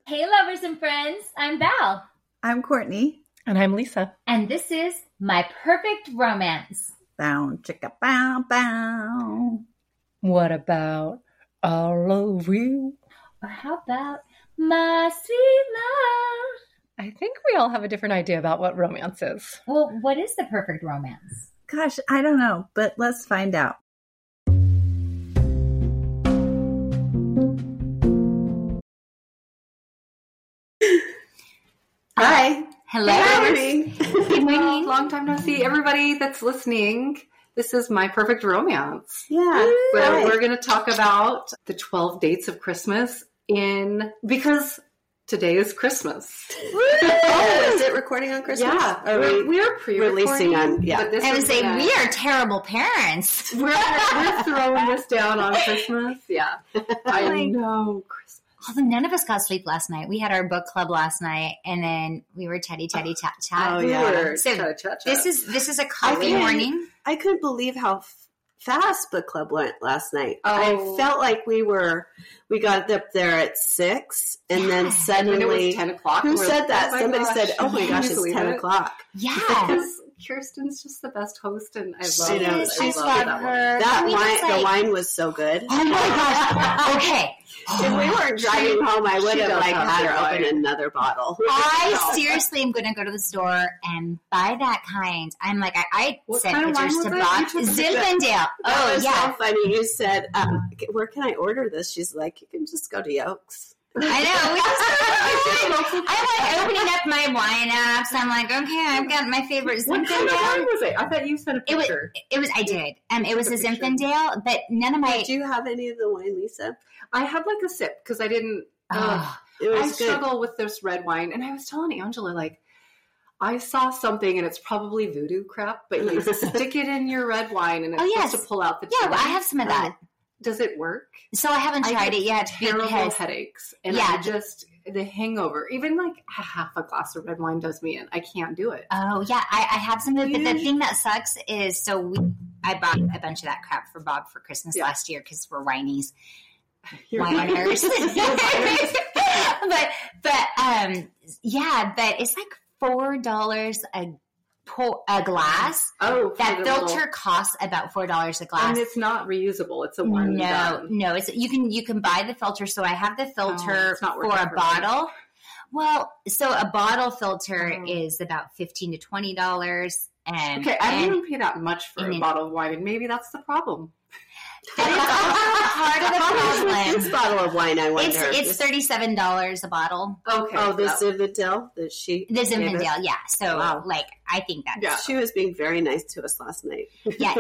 Hey, lovers and friends. I'm Val. I'm Courtney. And I'm Lisa. And this is My Perfect Romance. Bow, chicka, bow, bow. What about all of you? Or how about my sweet love? I think we all have a different idea about what romance is. Well, what is the perfect romance? Gosh, I don't know, but let's find out. Hi. Hello. Good morning. Long time no see, everybody that's listening. This is My Perfect Romance. Yeah. Where we're going to talk about the 12 dates of Christmas because today is Christmas. Oh, is it recording on Christmas? Yeah. We're releasing on, yeah. I would say we are terrible parents. We're throwing this down on Christmas. Yeah. I know. Christmas. Although none of us got sleep last night. We had our book club last night, and then we were chat. Oh, yeah. So this is a coffee morning. I couldn't believe how fast book club went last night. Oh. I felt like we got up there at 6, and then suddenly and it was 10 o'clock. Who said that? Somebody said, "Oh my gosh, it's 10 o'clock." Yeah. Because Kirsten's just the best host, and I love it. I love her. The wine was so good. Oh my gosh. Okay. If we weren't driving home, I would have had her open another bottle. I seriously am going to go to the store and buy that kind. I'm like, I sent pictures to Bob. Zinfandel. Oh, yeah. So funny. You said, where can I order this? She's like, you can just go to Yolks. I know. I'm like opening up my wine apps. I'm like, okay, I've got my favorite Zinfandel. What kind of wine was it? I thought you sent a picture. I did. It was a Zinfandel, but none of my... Did you have any of the wine, Lisa? I had like a sip because I didn't... it was I good. struggle with this red wine. And I was telling Angela, like, I saw something and it's probably voodoo crap, but you stick it in your red wine and it's supposed to pull out the Yeah, well, I have some of that. Does it work? So I haven't tried it yet. Terrible headaches. And the hangover, even like half a glass of red wine does me in. I can't do it. Oh, yeah. I have some of it. But the thing that sucks is, I bought a bunch of that crap for Bob for Christmas last year because we're whiners. Whiners. but it's like $4 a glass. Oh, that filter costs about $4 a glass, and it's not reusable. It's a one. No. It's you can buy the filter. So I have the filter for a bottle. Well, so a bottle filter is about $15 to $20, and I didn't pay that much for a bottle of wine, and maybe that's the problem. That is also part of the problem. This bottle of wine, I wonder. It's $37 a bottle. Okay. Oh, the Zinfandel that she. The Zinfandel, yeah. So, I think that. Yeah. She was being very nice to us last night. Yeah,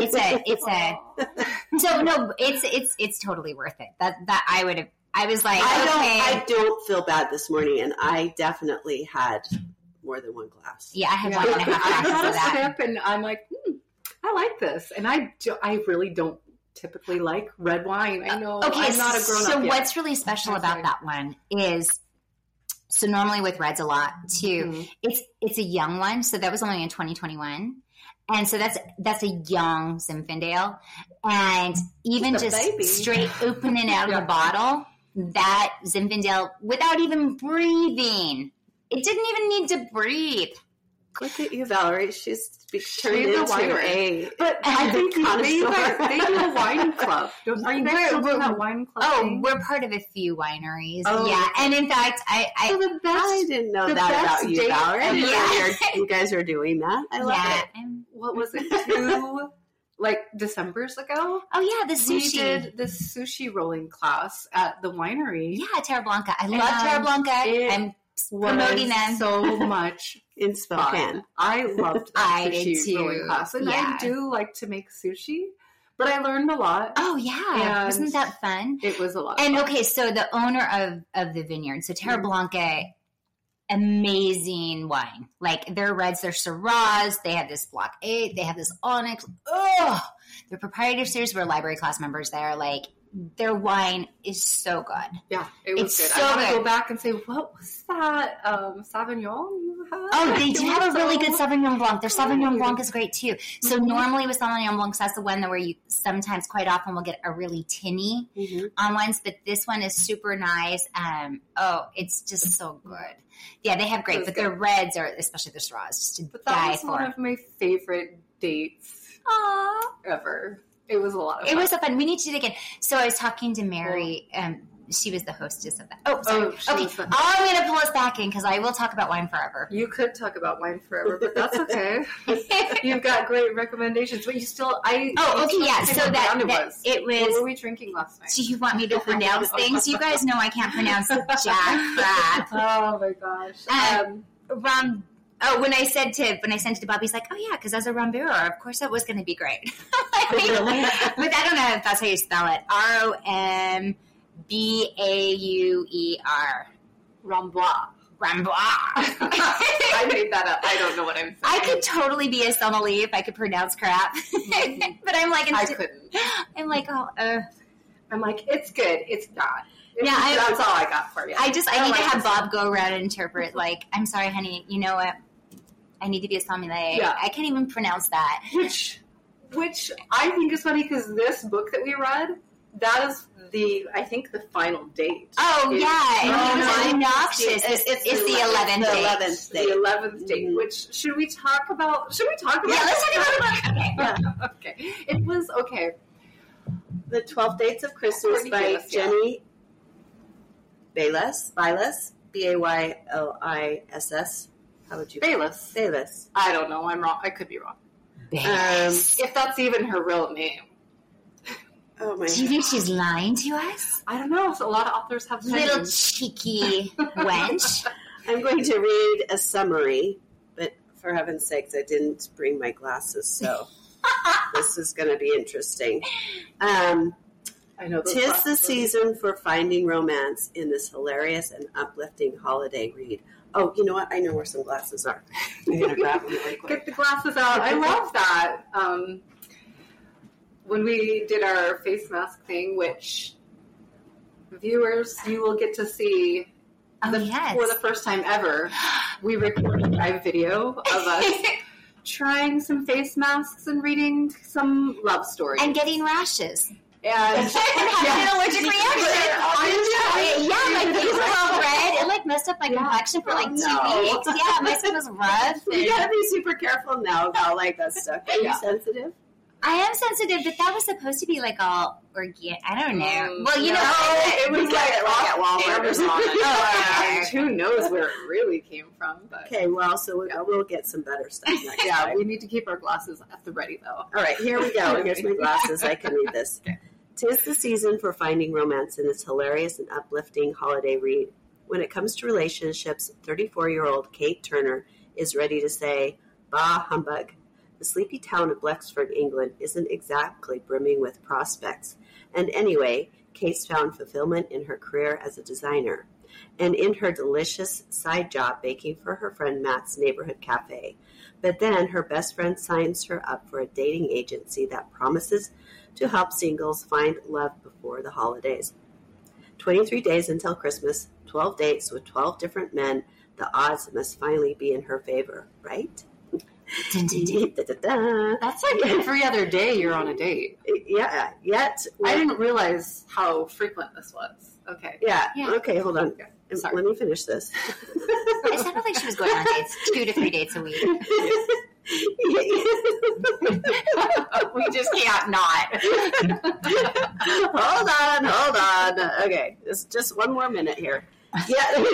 it's totally worth it. That I would have. I was like, I don't feel bad this morning, and I definitely had more than one glass. Yeah, I had 1.5 glasses of that. I had a sip, and I'm like, I like this, and I really don't typically like red wine. I know. Okay, I'm not a grown-up so yet. What's really special about that one is, so normally with reds a lot too, it's a young one. So that was only in 2021. And so that's a young Zinfandel. And even just straight opening out of the bottle, that Zinfandel, without even breathing, it didn't even need to breathe. Look at you, Valerie. She's turned into a. But I think they do a wine club. Are you guys talking about wine club? Oh, we're part of a few wineries. Oh. Yeah, and in fact, I didn't know that about you, Valerie. I didn't know you guys are doing that. I love it. What was it? 2 Decembers ago? Oh yeah, the sushi. We did the sushi rolling class at the winery. Yeah, Terra Blanca. I love Terra Blanca. I'm promoting them so much in Spokane. I loved that sushi rolling class, and I do like to make sushi. But I learned a lot. Oh yeah, wasn't that fun? It was a lot. And fun. Okay, so the owner of the vineyard, so Terra Blanca, amazing wine. Like their reds, their Syrahs. They have this Block 8. They have this Onyx. Oh, their proprietary series. We're library class members there. Like their wine is so good. Yeah, it was It's good. so I want to good. go back and say, what was that Sauvignon you had? Oh, they do have a really good So Sauvignon Blanc. Their Sauvignon good. Blanc is great too. So normally with Sauvignon Blancs, that's the one that where you sometimes, quite often, will get a really tinny ones. But this one is super nice. It's just so good. Yeah, they have great, That's but their reds are, especially the Syrahs, just to But that die was for. one of my favorite dates Aww. ever. It was a lot of fun. It was so fun. We need to do it again. So I was talking to Mary. She was the hostess of that. Oh, sorry. she Okay. was the- I'm going to pull us back in because I will talk about wine forever. You could talk about wine forever, but that's okay. You've got great recommendations, but you still, Okay, yeah. So what that it it was. What was. were we drinking last night? Do you want me to pronounce things? You guys know I can't pronounce jack crap. Oh my gosh. Rum. Oh, when I sent it to Bobby, he's like, "Oh yeah, because as a Rambura, of course that was going to be great." But I don't know if that's how you spell it. ROMBAUER. Rambois. Rambois. I made that up. I don't know what I'm saying. I could totally be a sommelier if I could pronounce crap, but I'm like, I couldn't. I'm like, I'm like, it's good. It's not. Yeah, that's all I got for you. I need to have this. Bob go around and interpret. Like, I'm sorry, honey. You know what? I need to be a sommelier. Yeah. I can't even pronounce that. Which I think is funny because this book that we read, that is I think the final date. Oh, It's- yeah. Oh, And he was no. obnoxious. It's the 11th The day. 11th The day. 11th date, which should we talk about? Yeah, let's talk about it. Yeah. Okay. It was okay. The 12 Dates of Christmas Courtney by Bayless, yeah. Jenny Bayless, Bayliss. How would you? Bayless. Bayless. I don't know. I'm wrong. I could be wrong. If that's even her real name. Oh my. Do you think she's lying to us? I don't know. So a lot of authors have Little names. cheeky wench. I'm going to read a summary, but for heaven's sakes, I didn't bring my glasses, so this is going to be interesting. I know. those Tis the glasses are- season for finding romance in this hilarious and uplifting holiday read. Oh, you know what? I know where some glasses are. I'm going to grab them really quick. Get the glasses out. I love that. When we did our face mask thing, which viewers, you will get to see Yes. for the first time ever, we recorded a live video of us trying some face masks and reading some love stories. And getting rashes. And having an allergic reaction. Yeah, my face was all red. It like messed up my complexion for like 2 weeks. Yeah, my skin was rough. You got to be super careful now about like that stuff. Are you Yeah. sensitive? I am sensitive, but that was supposed to be like all organic. I don't know. Well, you No, know, it was We got it like at off Walmart or Amazon. something. And who knows where it really came from? But Okay, well, so we'll get some better stuff next yeah, time. we need to keep our glasses at the ready though. All right, here we go. Here's my glasses. I can read this. Okay. 'Tis the season for finding romance in this hilarious and uplifting holiday read. When it comes to relationships, 34-year-old Kate Turner is ready to say, bah humbug. The sleepy town of Wexford, England, isn't exactly brimming with prospects. And anyway, Kate's found fulfillment in her career as a designer and in her delicious side job baking for her friend Matt's neighborhood cafe. But then her best friend signs her up for a dating agency that promises to help singles find love before the holidays. 23 days until Christmas, 12 dates with 12 different men. The odds must finally be in her favor, right? Dun, dun, dun. Da-da-da. That's like every other day you're on a date. Yeah, yet. I didn't realize how frequent this was. Okay. Yeah. Yeah. Okay, hold on. Sorry. Let me finish this. It sounded like she was going on dates 2 to 3 dates a week. We just can't not. Hold on. Okay, just one more minute here. Yeah.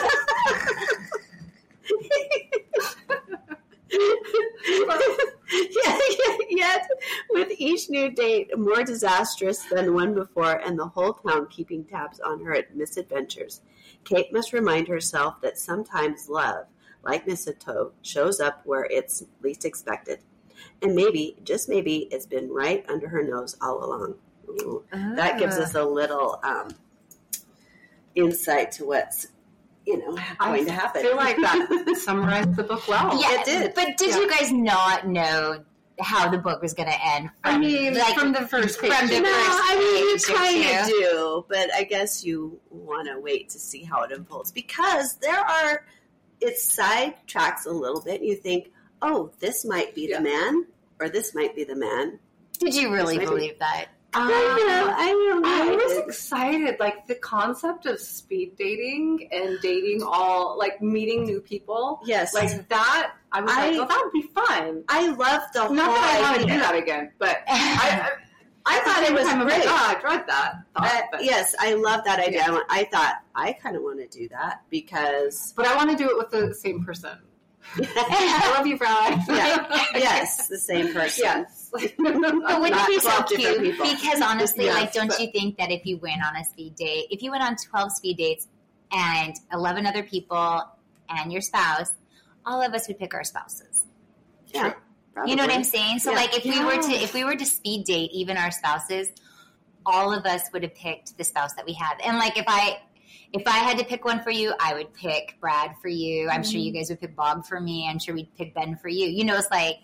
Yet, with each new date more disastrous than the one before, and the whole town keeping tabs on her misadventures, Kate must remind herself that sometimes love, like mistletoe, shows up where it's least expected. And maybe, just maybe, it's been right under her nose all along. Ooh, that gives us a little insight to what's, going to happen. I feel like that summarized the book well. Yeah, It did. But did you guys not know how the book was going to end. I mean, from the first page. From the No, first I mean, you page or kind of two. do, but I guess you want to wait to see how it unfolds because it sidetracks a little bit. You think, oh, this might be the man, or this might be the man. Did you really Maybe. believe that? I don't know. I was excited, like the concept of speed dating and dating meeting new people. Yes. Like that, I was like, well, that would be fun. I love the whole Not that I want to idea. do that again, but I thought it was great. I read that. Yes, I love that idea. Yeah. I thought, I kind of want to do that because... But I want to do it with the same person. I love you, Brad. Yeah. Yes, the same person. Yes. But wouldn't it be so 12 different cute? people. Because honestly, Yes, don't but- you think that if you went on a speed date, if you went on 12 speed dates and 11 other people and your spouse, all of us would pick our spouses. Yeah. You know what I'm Probably. saying? So Yeah. like if we were to speed date even our spouses, all of us would have picked the spouse that we have. And like if I had to pick one for you, I would pick Brad for you. I'm sure you guys would pick Bob for me. I'm sure we'd pick Ben for you. You know, it's like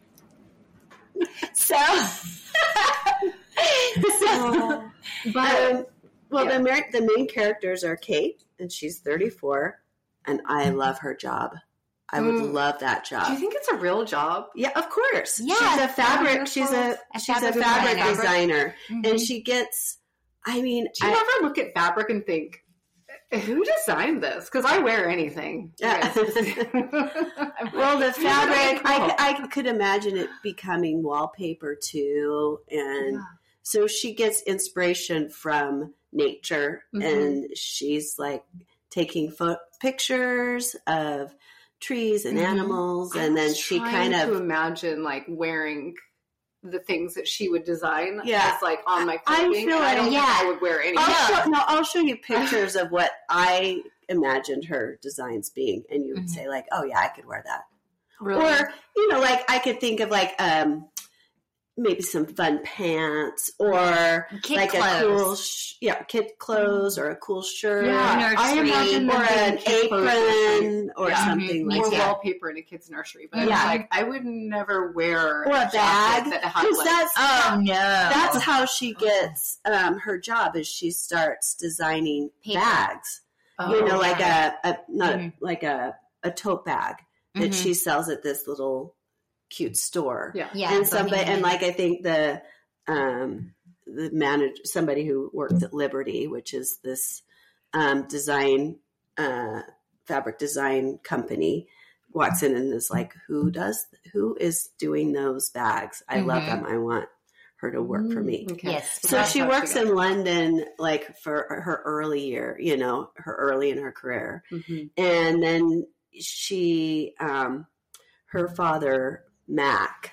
so. But Yeah. the main characters are Kate, and she's 34, and I love her job. I would love that Do job. you think it's a real job? Yeah, of course. Yeah, she's a fabric. She's a fabric fabric designer. designer, Mhm. and she gets. I mean, Do you ever look at fabric and think, who designed this? Because I wear anything. Yeah. well, the fabric. I could imagine it becoming wallpaper too, and so she gets inspiration from nature, and she's like taking pictures of trees and animals, and then she kind to of. imagine like wearing the things that she would design. Yeah. as, like on my I clothing. feel I don't like- think I would wear anything. I'll show you pictures of what I imagined her designs being, and you would say like, "Oh yeah, I could wear that." Really? Or like I could think of like maybe some fun pants or Kid like clothes. a cool kid clothes or a cool shirt Yeah, I nursery, imagine or them being an kid clothes apron or Yeah. something Me like or too. that. wallpaper in a kid's nursery. But Yeah. it's like I would never wear Or a jacket bag. that had, Because like, that's Oh no! that's how she gets her job is she starts designing Paper. bags. oh, You know, like yeah. like a tote bag that Mhm. she sells at this little cute store. yeah. Yeah, And somebody bohemian. and like I think the manager, somebody who works at Liberty, which is this design fabric design company, walks in and is like, who is doing those bags? I love Mhm. them. I want her to work for me. Okay. Yes. So That's she how works got in it. London, like for her early year, her early in her career. Mhm. And then she, her father, Mac,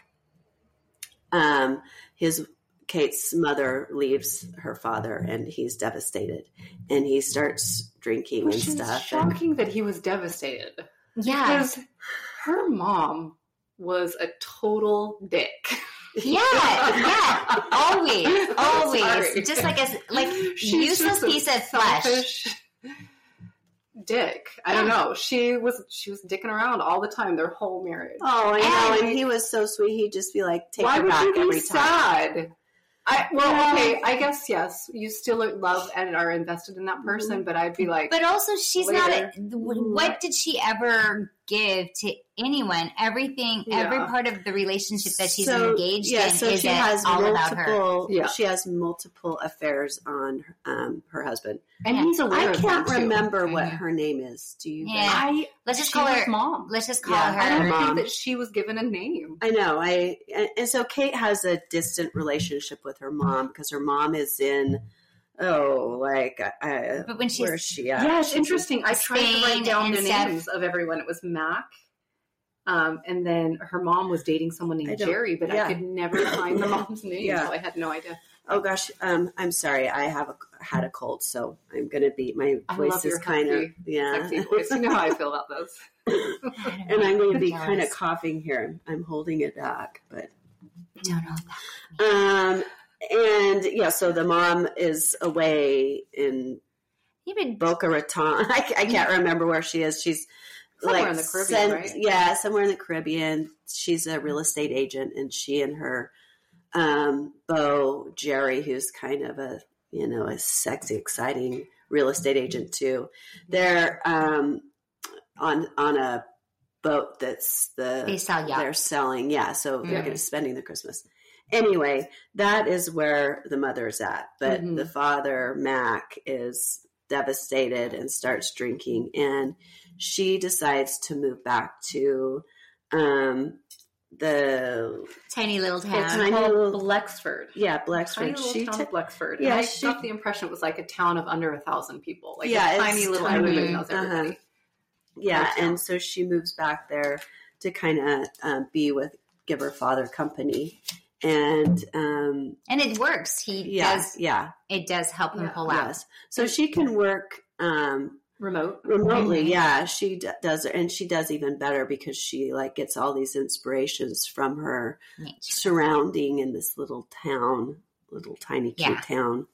Kate's mother leaves her father and he's devastated and he starts drinking Which and is stuff. shocking that he was devastated. yeah, Because her mom was a total dick. yeah, always, always, Sorry. just like She's useless just a piece of flesh. selfish dick. I don't know. She was dicking around all the time. Their whole marriage. Oh, I know. And- And he was so sweet. He'd just be like, take Why her would back you be every time. sad? Okay, I guess yes. You still love and are invested in that person, but I'd be like, But also, she's Later. not. What did she ever give to anyone? Everything, every Yeah. part of the relationship that she's So, engaged yeah, in so is she has all about her. multiple. Yeah. She has multiple affairs on her husband. and Yeah. he's aware I of can't that, too. remember what Mhm. her name is. Do you? Yeah. Let's just She call was her mom. Let's just call Yeah, I her don't Mom. think that she was given a name. I know. And so Kate has a distant relationship with her mom because her mom is in. But when she's where's she at? Yeah, it's interesting. I tried to Spain write down and the stuff. names of everyone. It was Mac. And then her mom was dating someone I named don't- Jerry, but yeah. I could never find the mom's name, Yeah. so I had no idea. Oh gosh, I'm sorry. I had a cold, so I'm gonna be. My I voice love is your kind of hefty, Sexy voice. You know how I feel about those. and I'm going to be Jealous. kind of coughing here. I'm holding it back, but don't know that. and yeah. So the mom is away in Even Boca Raton. I can't remember where she is. She's Somewhere in the Caribbean, right? Yeah, somewhere in the Caribbean. She's a real estate agent, and she and her beau, Jerry, who's kind of a sexy, exciting real estate agent too. They're on a boat they sell yachts. They're selling, so they're going to spending the Christmas. Anyway, that is where the mother's at, but the father, Mac, is devastated and starts drinking, and she decides to move back to the tiny little town. It's called Blexford. Yeah, Blexford. Tiny little town of Blexford. Yeah, and I got the impression it was like a town of under 1,000 people. Like a tiny little tiny. everybody knows everybody. Yeah, and so she moves back there to kind of give her father company. And it works. It does help him pull out. Yes. So she can work remotely. Yeah, she does, and she does even better because she gets all these inspirations from her surrounding in this little tiny cute town.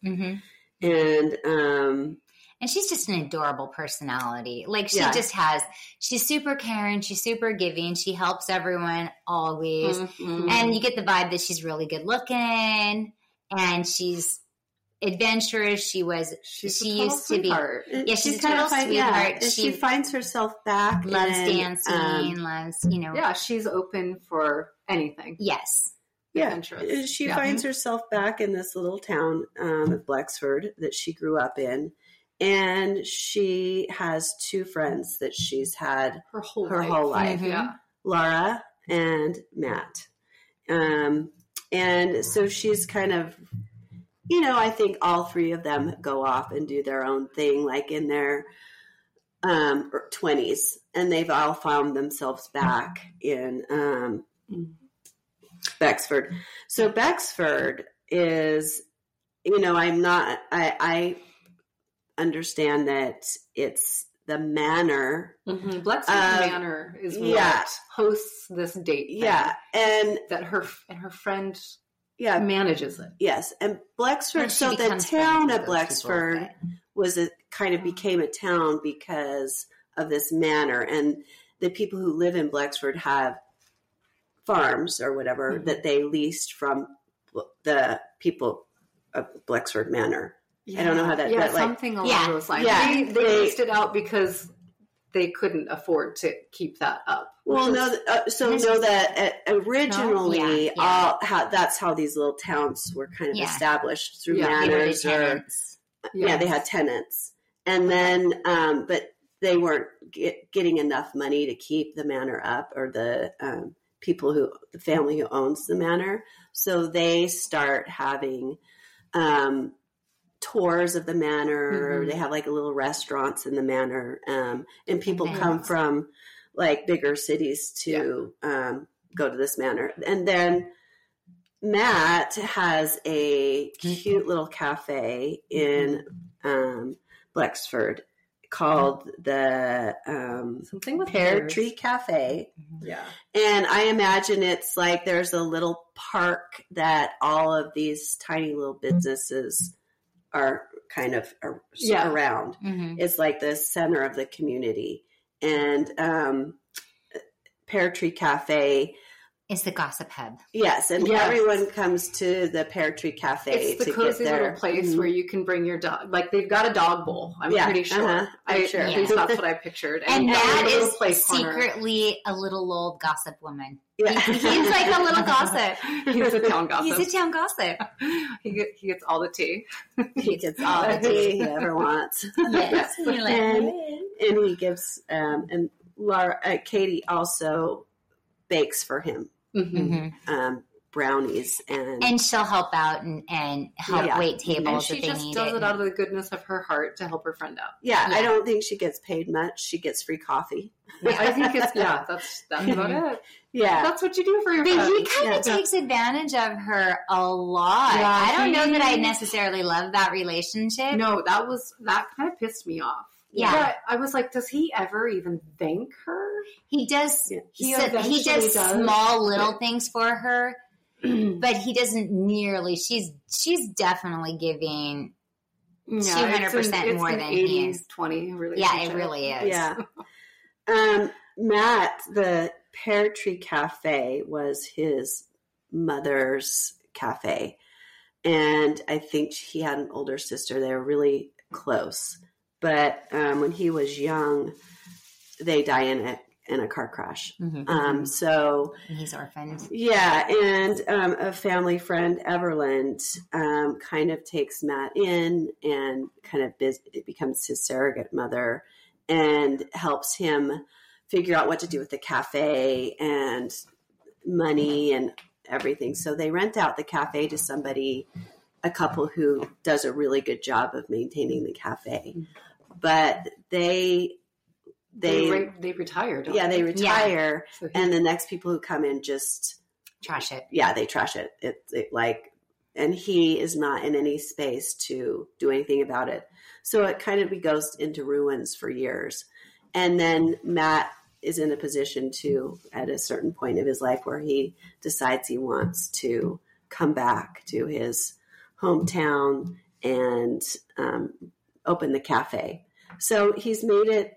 And she's just an adorable personality. She's super caring. She's super giving. She helps everyone always. And you get the vibe that she's really good looking and she's adventurous. She used to be. Yeah, she's a total sweetheart. She finds herself back. Loves dancing, Yeah, she's open for anything. Yes. Yeah, she finds herself back in this little town of Blexford that she grew up in. And she has two friends that she's had her whole life. Yeah. Laura and Matt. And so she's kind of, I think all three of them go off and do their own thing, in their 20s. And they've all found themselves back in Bexford. So Bexford is, I understand that it's the manor. Blexford Manor is what hosts this date thing. Yeah, and that her friend manages it. Yes, and Blexford. So the town of Blexford became a town because of this manor, and the people who live in Blexford have farms or whatever that they leased from the people of Blexford Manor. Yeah. I don't know how that. Yeah, something along those lines. Yeah, they leased it out because they couldn't afford to keep that up. Well, that originally that's how these little towns were kind of established through manors or they had tenants, and then but they weren't getting enough money to keep the manor up or the family who owns the manor, so they start having tours of the manor. They have little restaurants in the manor, and people come from bigger cities to go to this manor. And then Matt has a cute little cafe in Blexford called the something with Pear Tree Cafe. Yeah. And I imagine it's there's a little park that all of these tiny little businesses are kind of around. It's the center of the community. And Pear Tree Cafe is the gossip hub. Yes, and everyone comes to the Pear Tree Cafe. It's the cozy little place where you can bring your dog. They've got a dog bowl. I'm pretty sure. At least that's what I pictured. And that is secretly a little old gossip woman. Yeah. He's a little gossip. He's a town gossip. He's a town gossip. He gets all the tea. He gets all the tea he ever wants. Yes. And he gives, and Laura, Katie also bakes for him. Brownies and she'll help out and help wait tables if they need it. She just does it out of the goodness of her heart to help her friend out. I don't think she gets paid much. She gets free coffee. I think that's about it. Yeah, that's what you do for your friend. But he kind of takes advantage of her a lot. I don't know that I necessarily love that relationship. No, that kind of pissed me off. Yeah. I was like, does he ever even thank her? He does. He does small little things for her, but he doesn't nearly. She's definitely giving 200% more than he is. 20 relationship. Yeah, it really is. Yeah. Matt, the Pear Tree Cafe was his mother's cafe. And I think he had an older sister. They were really close. But when he was young, they die in a car crash. Mm-hmm. So he's orphaned. Yeah, and a family friend, Everland, kind of takes Matt in and kind of it becomes his surrogate mother and helps him figure out what to do with the cafe and money and everything. So they rent out the cafe to a couple who does a really good job of maintaining the cafe. But they retire. They retire, So and the next people who come in just trash it. Yeah, they trash it. And he is not in any space to do anything about it. So it kind of goes into ruins for years. And then Matt is in a position to, at a certain point of his life, where he decides he wants to come back to his hometown and open the cafe. So he's made it,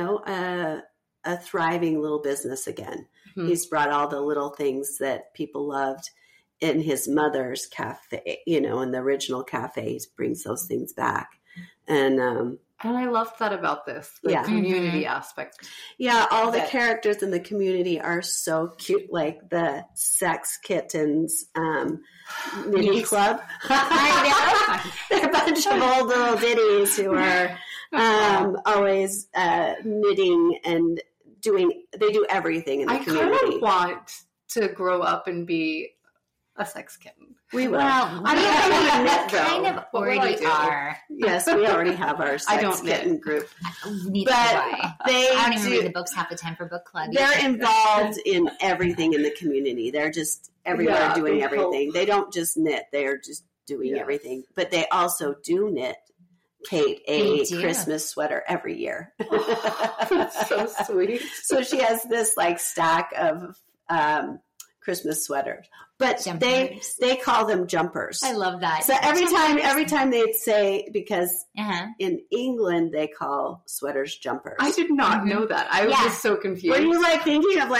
a thriving little business again. Mm-hmm. He's brought all the little things that people loved in his mother's cafe, in the original cafe. He brings those things back. And I loved that about this, the community aspect. Yeah, all the characters in the community are so cute, like the Sex Kittens knitting club. They're a bunch of old little ditties who are always knitting and they do everything in the community. I kind of want to grow up and be a sex kitten. We will. Well, I don't know we kind of already are. Yes, we already have our sex kitten group. Neither do I. I don't even read the books half the time for book club. They're involved in everything in the community. They're just everywhere doing everything. They don't just knit. They're just doing everything. But they also do knit Kate a Christmas sweater every year. That's so sweet. So she has this stack of Christmas sweaters, but they call them jumpers. I love that. So every time they'd say, because in England they call sweaters jumpers. I did not know that. I was just so confused. Were you thinking of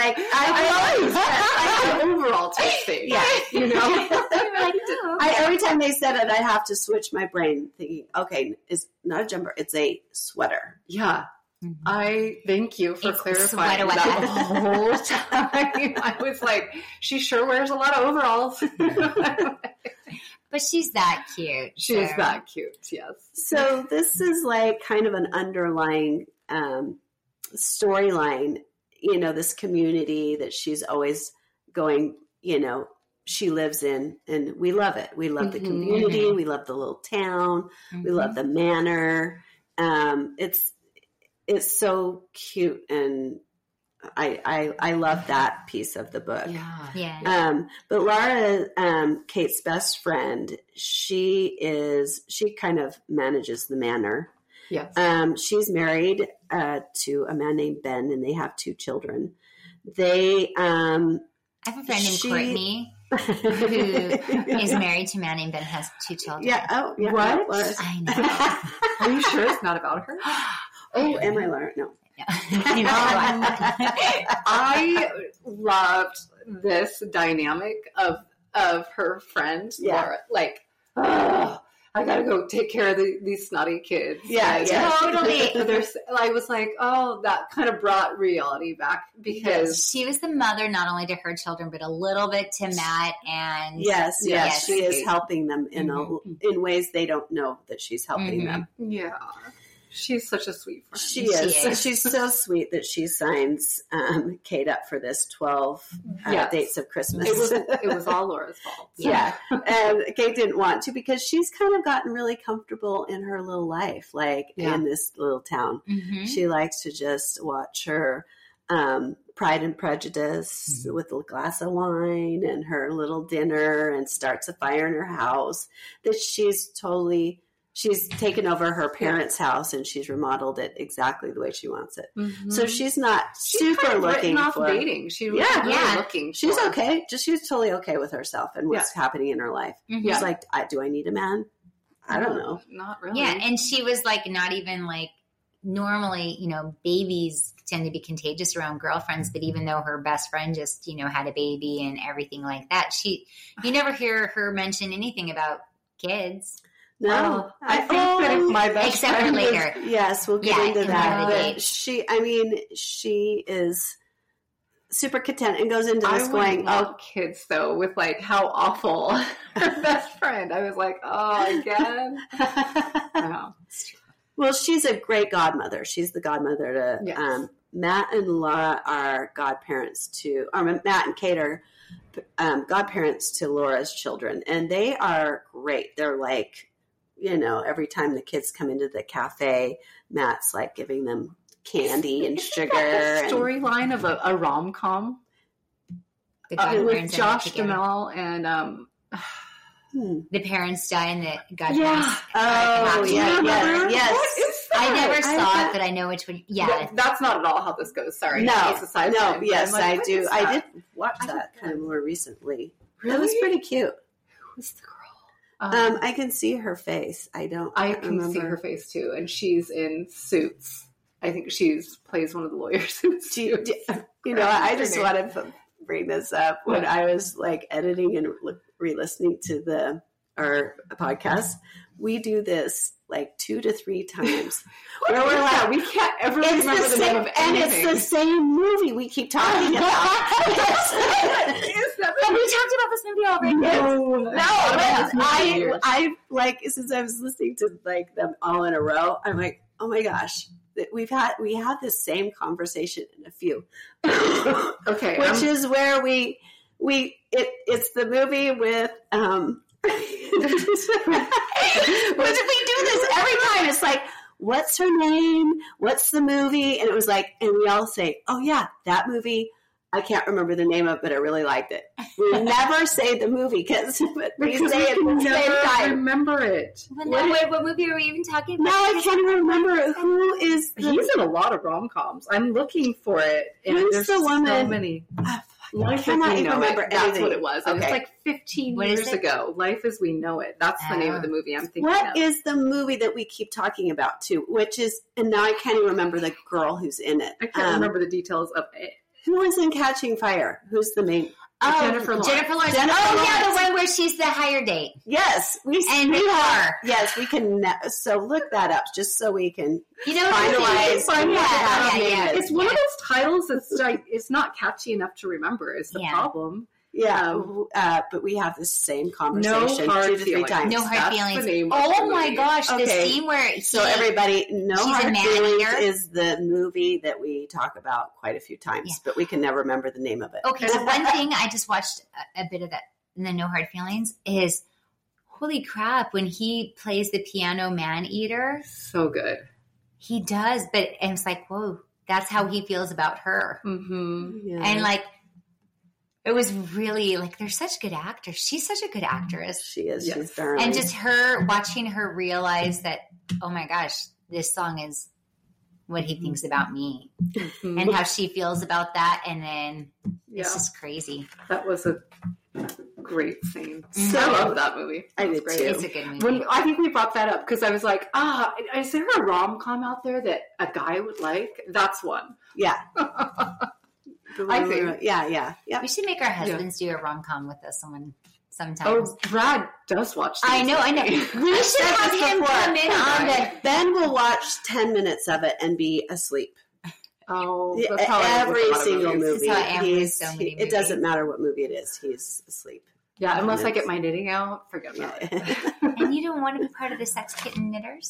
I always overall type thing? Yeah, oh. every time they said it, I have to switch my brain, thinking, okay, it's not a jumper, it's a sweater. Yeah. I thank you for clarifying that the whole time. I was like, she sure wears a lot of overalls. But she's that cute. She is that cute, yes. So this is kind of an underlying storyline, this community that she's always going, she lives in, and we love it. We love the community. We love the little town. We love the manor. It's so cute, and I love that piece of the book. Yeah. But Laura, Kate's best friend, she kind of manages the manor. Yes. She's married to a man named Ben, and they have 2 children. I have a friend named Courtney who is married to a man named Ben, has 2 children. Yeah. Oh, yeah. What? I know. Are you sure it's not about her? Oh, am I Laura? No. I loved this dynamic of her friend, Laura. I gotta go take care of these snotty kids. Yeah, totally. I was like, oh, that kind of brought reality back, because she was the mother not only to her children, but a little bit to Matt and yes, she is helping them in ways they don't know that she's helping them. Yeah. She's such a sweet friend. She is. She's so sweet that she signs Kate up for this 12 dates of Christmas. It was all Laura's fault. Yeah. And Kate didn't want to, because she's kind of gotten really comfortable in her little life, in this little town. Mm-hmm. She likes to just watch her Pride and Prejudice with a glass of wine and her little dinner, and starts a fire in her house that she's taken over her parents' house, and she's remodeled it exactly the way she wants it. Mm-hmm. So she's not super kind of looking off for dating. She was really looking. She's okay. She's totally okay with herself and what's happening in her life. Mm-hmm. She's do I need a man? I don't know. Not really. Yeah, and she was not even normally, babies tend to be contagious around girlfriends, but even though her best friend just, had a baby and everything like that, you never hear her mention anything about kids. No, I think that if my best Except for friend was- later. yes, we'll get Yeah, into in that. the But date. she is super content and goes into I this wouldn't going, want kids though, with like how awful her best friend. I was like, oh, again. No. well, she's a great godmother. She's the godmother to Yes. Matt and Laura are godparents to, or Matt and Kate are godparents to Laura's children, and they are great. They're like, every time the kids come into the cafe, Matt's like giving them candy and sugar. The storyline of a rom-com The with godparents end up Josh together. Duhamel and The parents die and the godparents. Yeah. Oh, Do you yeah, remember? yes. What is that? I never saw I- it, but I know which one. Yeah. That's not at all how this goes. Sorry. No, It's a side no, line, but yes, I'm like, I what do. is I that? did watch I that don't kind of know. more recently. Really? It was pretty cute. Who's the girl? I can see her face. I I can remember. see her face too, and she's in Suits. I think plays one of the lawyers in Suits. I just wanted to bring this up when I was like editing and re-listening to our podcast. We do this like 2 to 3 times. Where we're like, we can't ever remember the name of and anything. it's the same movie we keep talking about. Have we talked about this movie already? No, I like since I was listening to like them all in a row, I'm like, oh my gosh, we have this same conversation in a few, Okay, which is where it's the movie with which we do this every time. It's like, what's her name? What's the movie? And it was like, and we all say, oh yeah, that movie. I can't remember the name of it, but I really liked it. We never say the movie we because say it at the same never time. remember it. What movie are we even talking about? Now I can't even remember who is the, He's in a lot of rom-coms. I'm looking for it, and Who's there's the woman? so many. I Life as cannot We even Know remember It. That's anything. what it was. And Okay. it's like 15 What is years it? ago. Life as We Know It. That's the name of the movie I'm thinking What of. is the movie that we keep talking about too? Which is, and now I can't even remember the girl who's in it. I can't remember the details of it. Who is in Catching Fire? Who's the main? Oh, Jennifer Lawrence. Jennifer Lawrence. Jennifer Oh, yeah, the Lawrence. one where she's the higher date. Yes, And the car. Yes, we can. So look that up just so we can. You know, Finalize. yeah, yeah. It's one of those titles that's like, it's not catchy enough to remember is the Yeah. problem. Yeah, but we have the same conversation hard 2 to 3 feelings. times. No hard That's the feelings. name of Oh the my movie. gosh, the Okay. scene where So everybody, No she's a Hard man Feelings eater. is the movie that we talk about quite a few times, Yeah. but we can never remember the name of it. Okay, so one thing I just watched a bit of that in the No Hard Feelings is holy crap, when he plays the piano man eater, So good. he does, but and it's like, whoa, that's how he feels about her. Mm-hmm. Yeah. And like it was really like they're such good actors. She's such a good actress. she is. Yes. She's darling. And just her watching her realize that, oh my gosh, this song is what he thinks about me Mm-hmm. and how she feels about that. And then Yeah, it's just crazy. that was a great scene. So- I love that movie. I It was did great. too. It's a good movie. When I think we brought that up because I was like, is there a rom-com out there that a guy would like? That's one. Yeah. I think. Yeah. We should make our husbands do a rom com with us sometimes. Oh, Brad does watch these. I know. We should said have this him before. come in on the. Ben will watch 10 minutes of it and be asleep. Oh, that's how I am with Every a lot of single movies. movie. That's how I am with He's- so many It doesn't movies. matter what movie it is. He's asleep. Yeah, unless I Yes. get my knitting out, forget about it. And you don't want to be part of the Sex Kitten Knitters?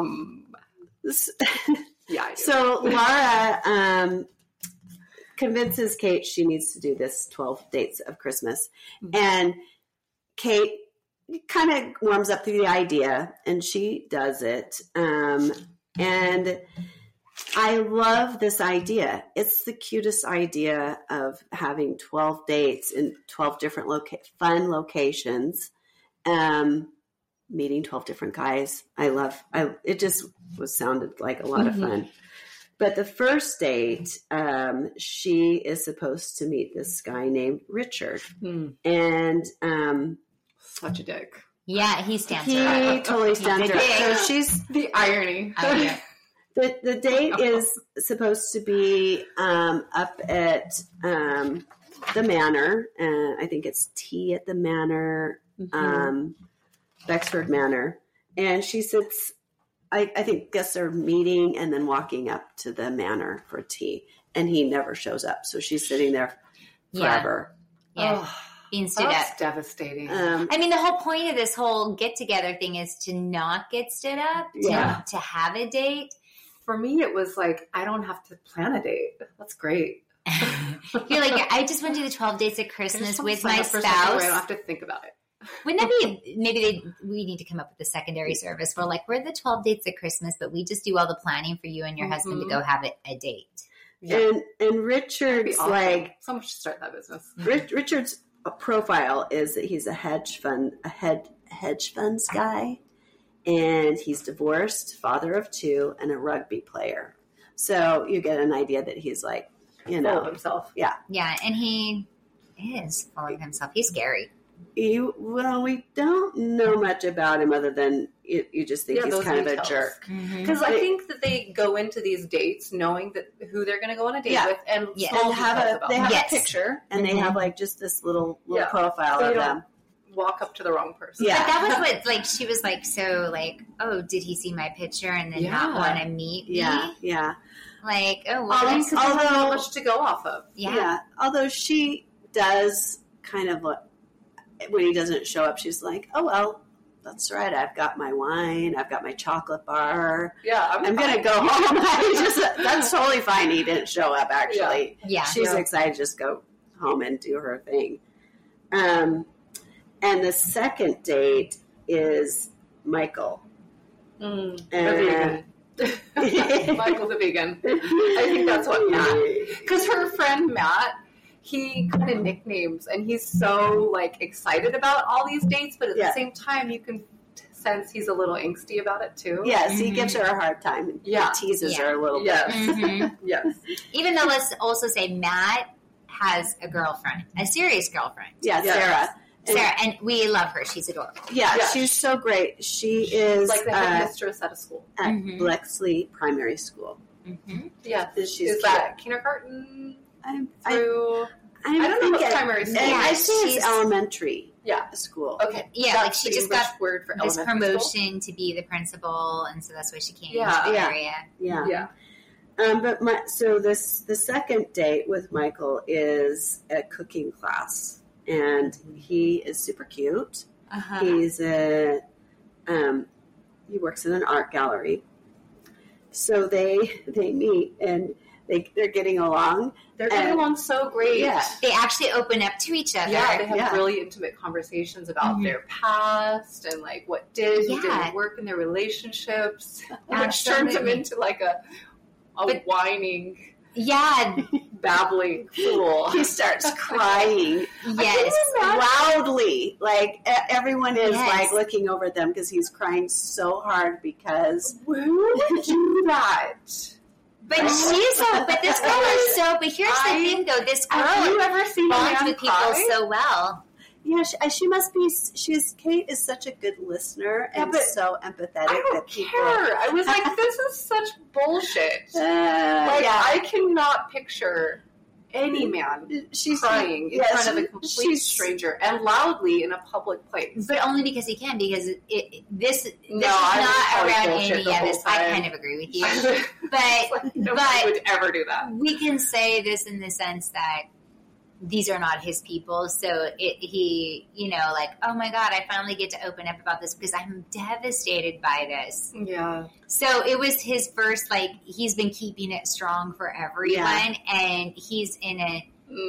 Yeah, I do. So Laura convinces Kate she needs to do this 12 dates of Christmas. Mhm. And Kate kind of warms up to the idea and she does it. And I love this idea. It's the cutest idea of having 12 dates in 12 different fun locations, meeting 12 different guys. It just sounded like a lot of fun. But the first date, she is supposed to meet this guy named Richard. And Such a dick. Yeah, he stands he her up. totally stands her up. So Yeah. she's The irony. I know. The date is supposed to be up at the Manor, and I think it's tea at the Manor, Bexford Manor. And she sits, I think, guests are meeting and then walking up to the Manor for tea, and he never shows up. So she's sitting there forever. Yeah. Being stood That's up. devastating. I mean, the whole point of this whole get together thing is to not get stood up, to have a date. For me, it was like, I don't have to plan a date. That's great. You're like, I just went to the 12 dates at Christmas with my spouse. I don't have to think about it. Wouldn't that be, maybe we need to come up with a secondary service where like, we're the 12 dates at Christmas, but we just do all the planning for you and your husband to go have a date. Yeah. And Richard's awesome. like, someone should start that business. Richard's profile is that he's a hedge funds guy, and he's divorced, father of 2, and a rugby player. So you get an idea that he's like, Full of himself. Yeah. Yeah, and he is full of himself. He's scary. Well, we don't know much about him other than you just think he's those kind of details. a jerk. Because I think that they go into these dates knowing that who they're going to go on a date with, and And have a picture, and they Mhm. have like just this little Yeah. profile So of you don't them. walk up to the wrong person. Yeah. But that was what, like, she was like, so, like, oh, did he see my picture and then not Yeah. want to meet me? Yeah. Like, oh, Well, well, because they have so much to go off of. yeah. Although she does kind of look, when he doesn't show up, she's like, oh, well, that's right. I've got my wine. I've got my chocolate bar. Yeah, I'm going to go home. That's totally fine. He didn't show up, actually. Yeah. She's excited to just go home and do her thing. And the second date is Michael. A vegan. Michael's a vegan. I think that's what Matt. Because her friend Matt, he kind of nicknames, and he's so like excited about all these dates, but at the same time, you can sense he's a little angsty about it too. Yes, he gives her a hard time. He teases her a little bit. Mhm. Yes. Even though, let's also say Matt has a girlfriend, a serious girlfriend. Yeah, Yes. Sarah. And we love her. She's adorable. Yeah, Yeah. she's so great. She is Like the headmistress at a school. at Mhm. Blexley Primary School. Mm-hmm. Yeah. She's Is that kindergarten I through? I don't know think what primary school. Yeah, I think she's- it's elementary Yeah. school. Okay. Yeah, That's like she the just English got word for this elementary school. promotion to be the principal, and so that's why she came Yeah. into the Yeah. area. Yeah. Yeah. The second date with Michael is a cooking class, and he is super cute. Uh-huh. He's he works in an art gallery. So they meet and they're getting along. They're getting along so great. Yeah. They actually open up to each other. Yeah, they have Yeah. really intimate conversations about Mhm. their past and like what did and Yeah. didn't work in their relationships, which turns them Absolutely. into like a But- whining, Yeah, babbling fool. He starts crying yes. loudly. Like everyone is Yes. like looking over at them because he's crying so hard because Who would do that? But but this girl is so, but here's the thing though, this Have you girl ever seen a bonds man with people cry? so well. yeah, she must be. Kate is such a good listener and but so empathetic I don't that people. care. I was like, this is such bullshit. Like, yeah, I cannot picture any man she's crying in yes, front of a complete she's- stranger and loudly in a public place. But only because he can, because this is No, I would not call it around bullshit any the of whole us. I time. kind of agree with you. Like, nobody would ever do that. We can say this in the sense that these are not his people. So he, like, oh my God, I finally get to open up about this because I'm devastated by this. Yeah. So it was his first, like, he's been keeping it strong for everyone. And he's in a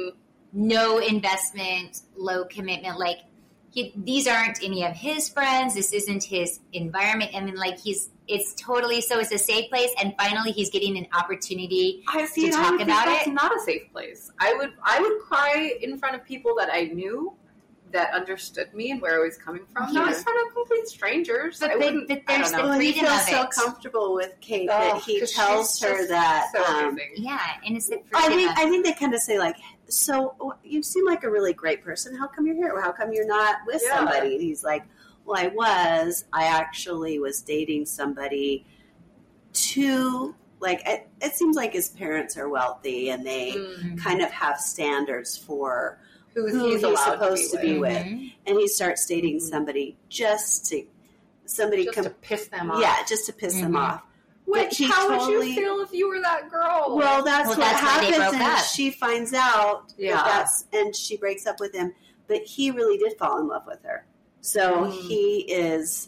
no investment, low commitment, like, these aren't any of his friends. This isn't his environment. I mean, like, it's totally, so it's a safe place. And finally, he's getting an opportunity I to talk about that's it. not a safe place. I would cry in front of people that I knew that understood me and where I was coming from. Not in Yeah. front of complete strangers. But I they- wouldn't- but I there's don't the know. Well, he freedom feels of so it. comfortable with Kate Oh, that he 'cause tells she's her just that. so amazing. Yeah, and it's the I freedom. think they kind of say like, so you seem like a really great person. How come you're here? How come you're not with Yeah. somebody? And he's like, well, I actually was dating somebody too, like, it seems like his parents are wealthy and they kind of have standards for who he's supposed to be with. And he starts dating somebody just to piss them off. Yeah, just to piss them off. Which, how would you feel if you were that girl? Well, that's what happens, and up. she finds out and she breaks up with him. But he really did fall in love with her. So he is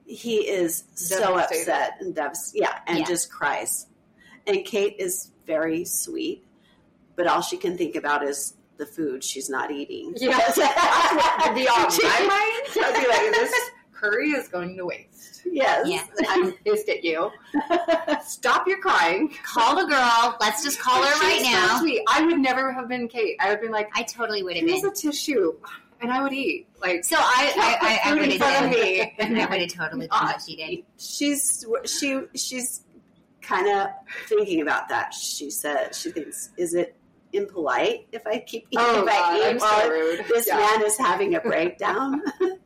so upset and just cries. And Kate is very sweet, but all she can think about is the food she's not eating. Yes. I'd be like, this curry is going to waste. Yes. Yeah. I'm pissed at you. Stop your crying. Call the girl. Let's just call her right now. So sweet. I would never have been Kate. I would be like, I totally would have here's been. a tissue. And I would eat. Like, So I would have done me. I would have totally done what she did. She's kind of thinking about that. She said she thinks, is it impolite if I keep eating? I'm so rude. This man is having a breakdown.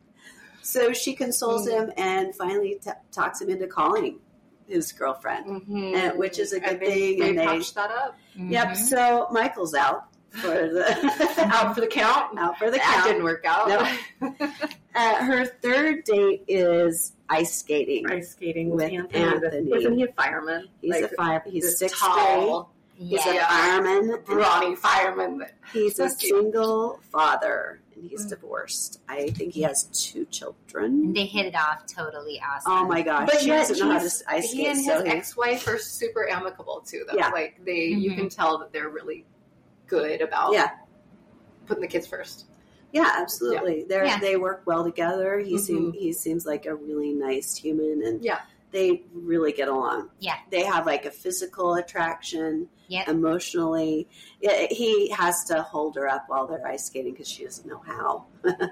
So she consoles him and finally talks him into calling his girlfriend, which is a good thing. They and patched that up. Yep. So Michael's out for the Out for the count. out for the That count. didn't work out. Nope. Her third date is ice skating. Ice skating with Anthony. Isn't he a fireman? He's He's this 6'3". tall, He's a Yeah. fireman. brawny fireman. He's a So cute. single father, and he's divorced. I think he has 2 children. They hit it off totally awesome. Oh my gosh, But she yet doesn't know how to he ice skate. and his So ex-wife are super amicable too. Though, Yeah. like you can tell that they're really good about putting the kids first. yeah, absolutely. Yeah. They work well together. He seems like a really nice human, and they really get along. Yeah. They have like a physical attraction. Yep. Emotionally, he has to hold her up while they're ice skating because she doesn't know how.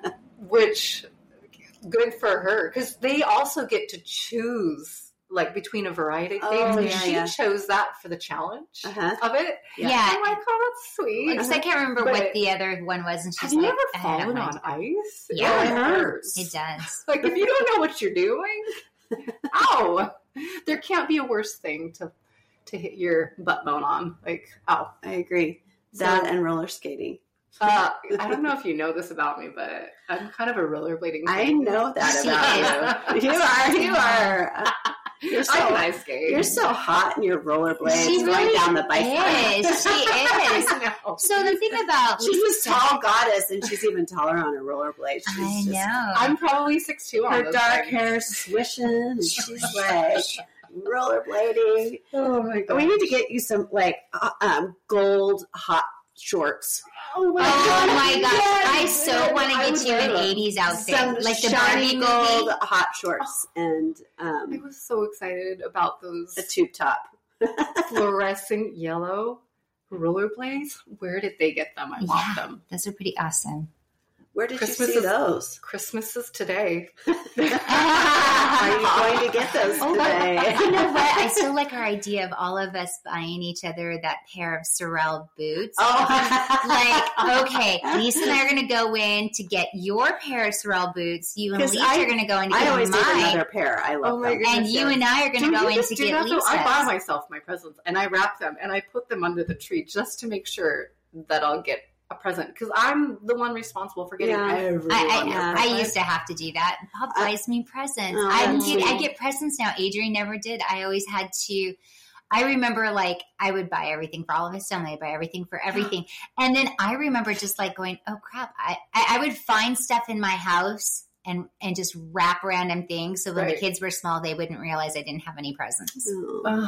Which good for her because they also get to choose like between a variety of things. And she chose that for the challenge of it. Yeah. I'm like, oh, that's sweet. Because I can't remember But what the other one was, and she's have you like, ever I don't fallen mind. on ice? Yeah. It hurts. It does. Like if you don't know what you're doing, ow! There can't be a worse thing to hit your butt bone on. Like, ow! I agree. That and roller skating. I don't know if you know this about me, but I'm kind of a rollerblading. I queen. know that She about you. You are. You're so I can ice skate. You're so hot in your rollerblades She going really down the bike path. is. She is. I know. So the thing about She's this tall goddess, and she's even taller on her rollerblades. I know. I'm probably 6'2" on Her those dark things. hair swishing, and she's like rollerblading. Oh my god! We need to get you some like gold hot shorts. Oh my Oh my gosh! Yes, I so want to I get would you an love it. '80s outfit, Some like the shiny Barbie gold movie. hot shorts and I was so excited about those a tube top. fluorescent yellow rollerblades. Where did they get them? I want them. Those are pretty awesome. Where did Christmas you see is- those? Christmas is today. Are you going to get those today? You know what? I still like our idea of all of us buying each other that pair of Sorel boots. Like, okay, Lisa and I are going to go in to get your pair of Sorel boots. You and 'Cause Lisa are going to go in to I get always need mine. another pair. I love Oh my them. goodness. And you and I are going to Don't go you in just to do get that, though? Lisa's. I buy myself my presents and I wrap them and I put them under the tree just to make sure that I'll get a present because I'm the one responsible for getting everyone their I present. used to have to do that. Bob buys me presents. Oh, I that's sweet. get presents now. Adrian never did. I always had to. I remember like I would buy everything for all of his family. I'd buy everything for everything. And then I remember just like going, oh crap. I would find stuff in my house and just wrap random things. So when the Right. kids were small, they wouldn't realize I didn't have any presents. Oh. Ugh.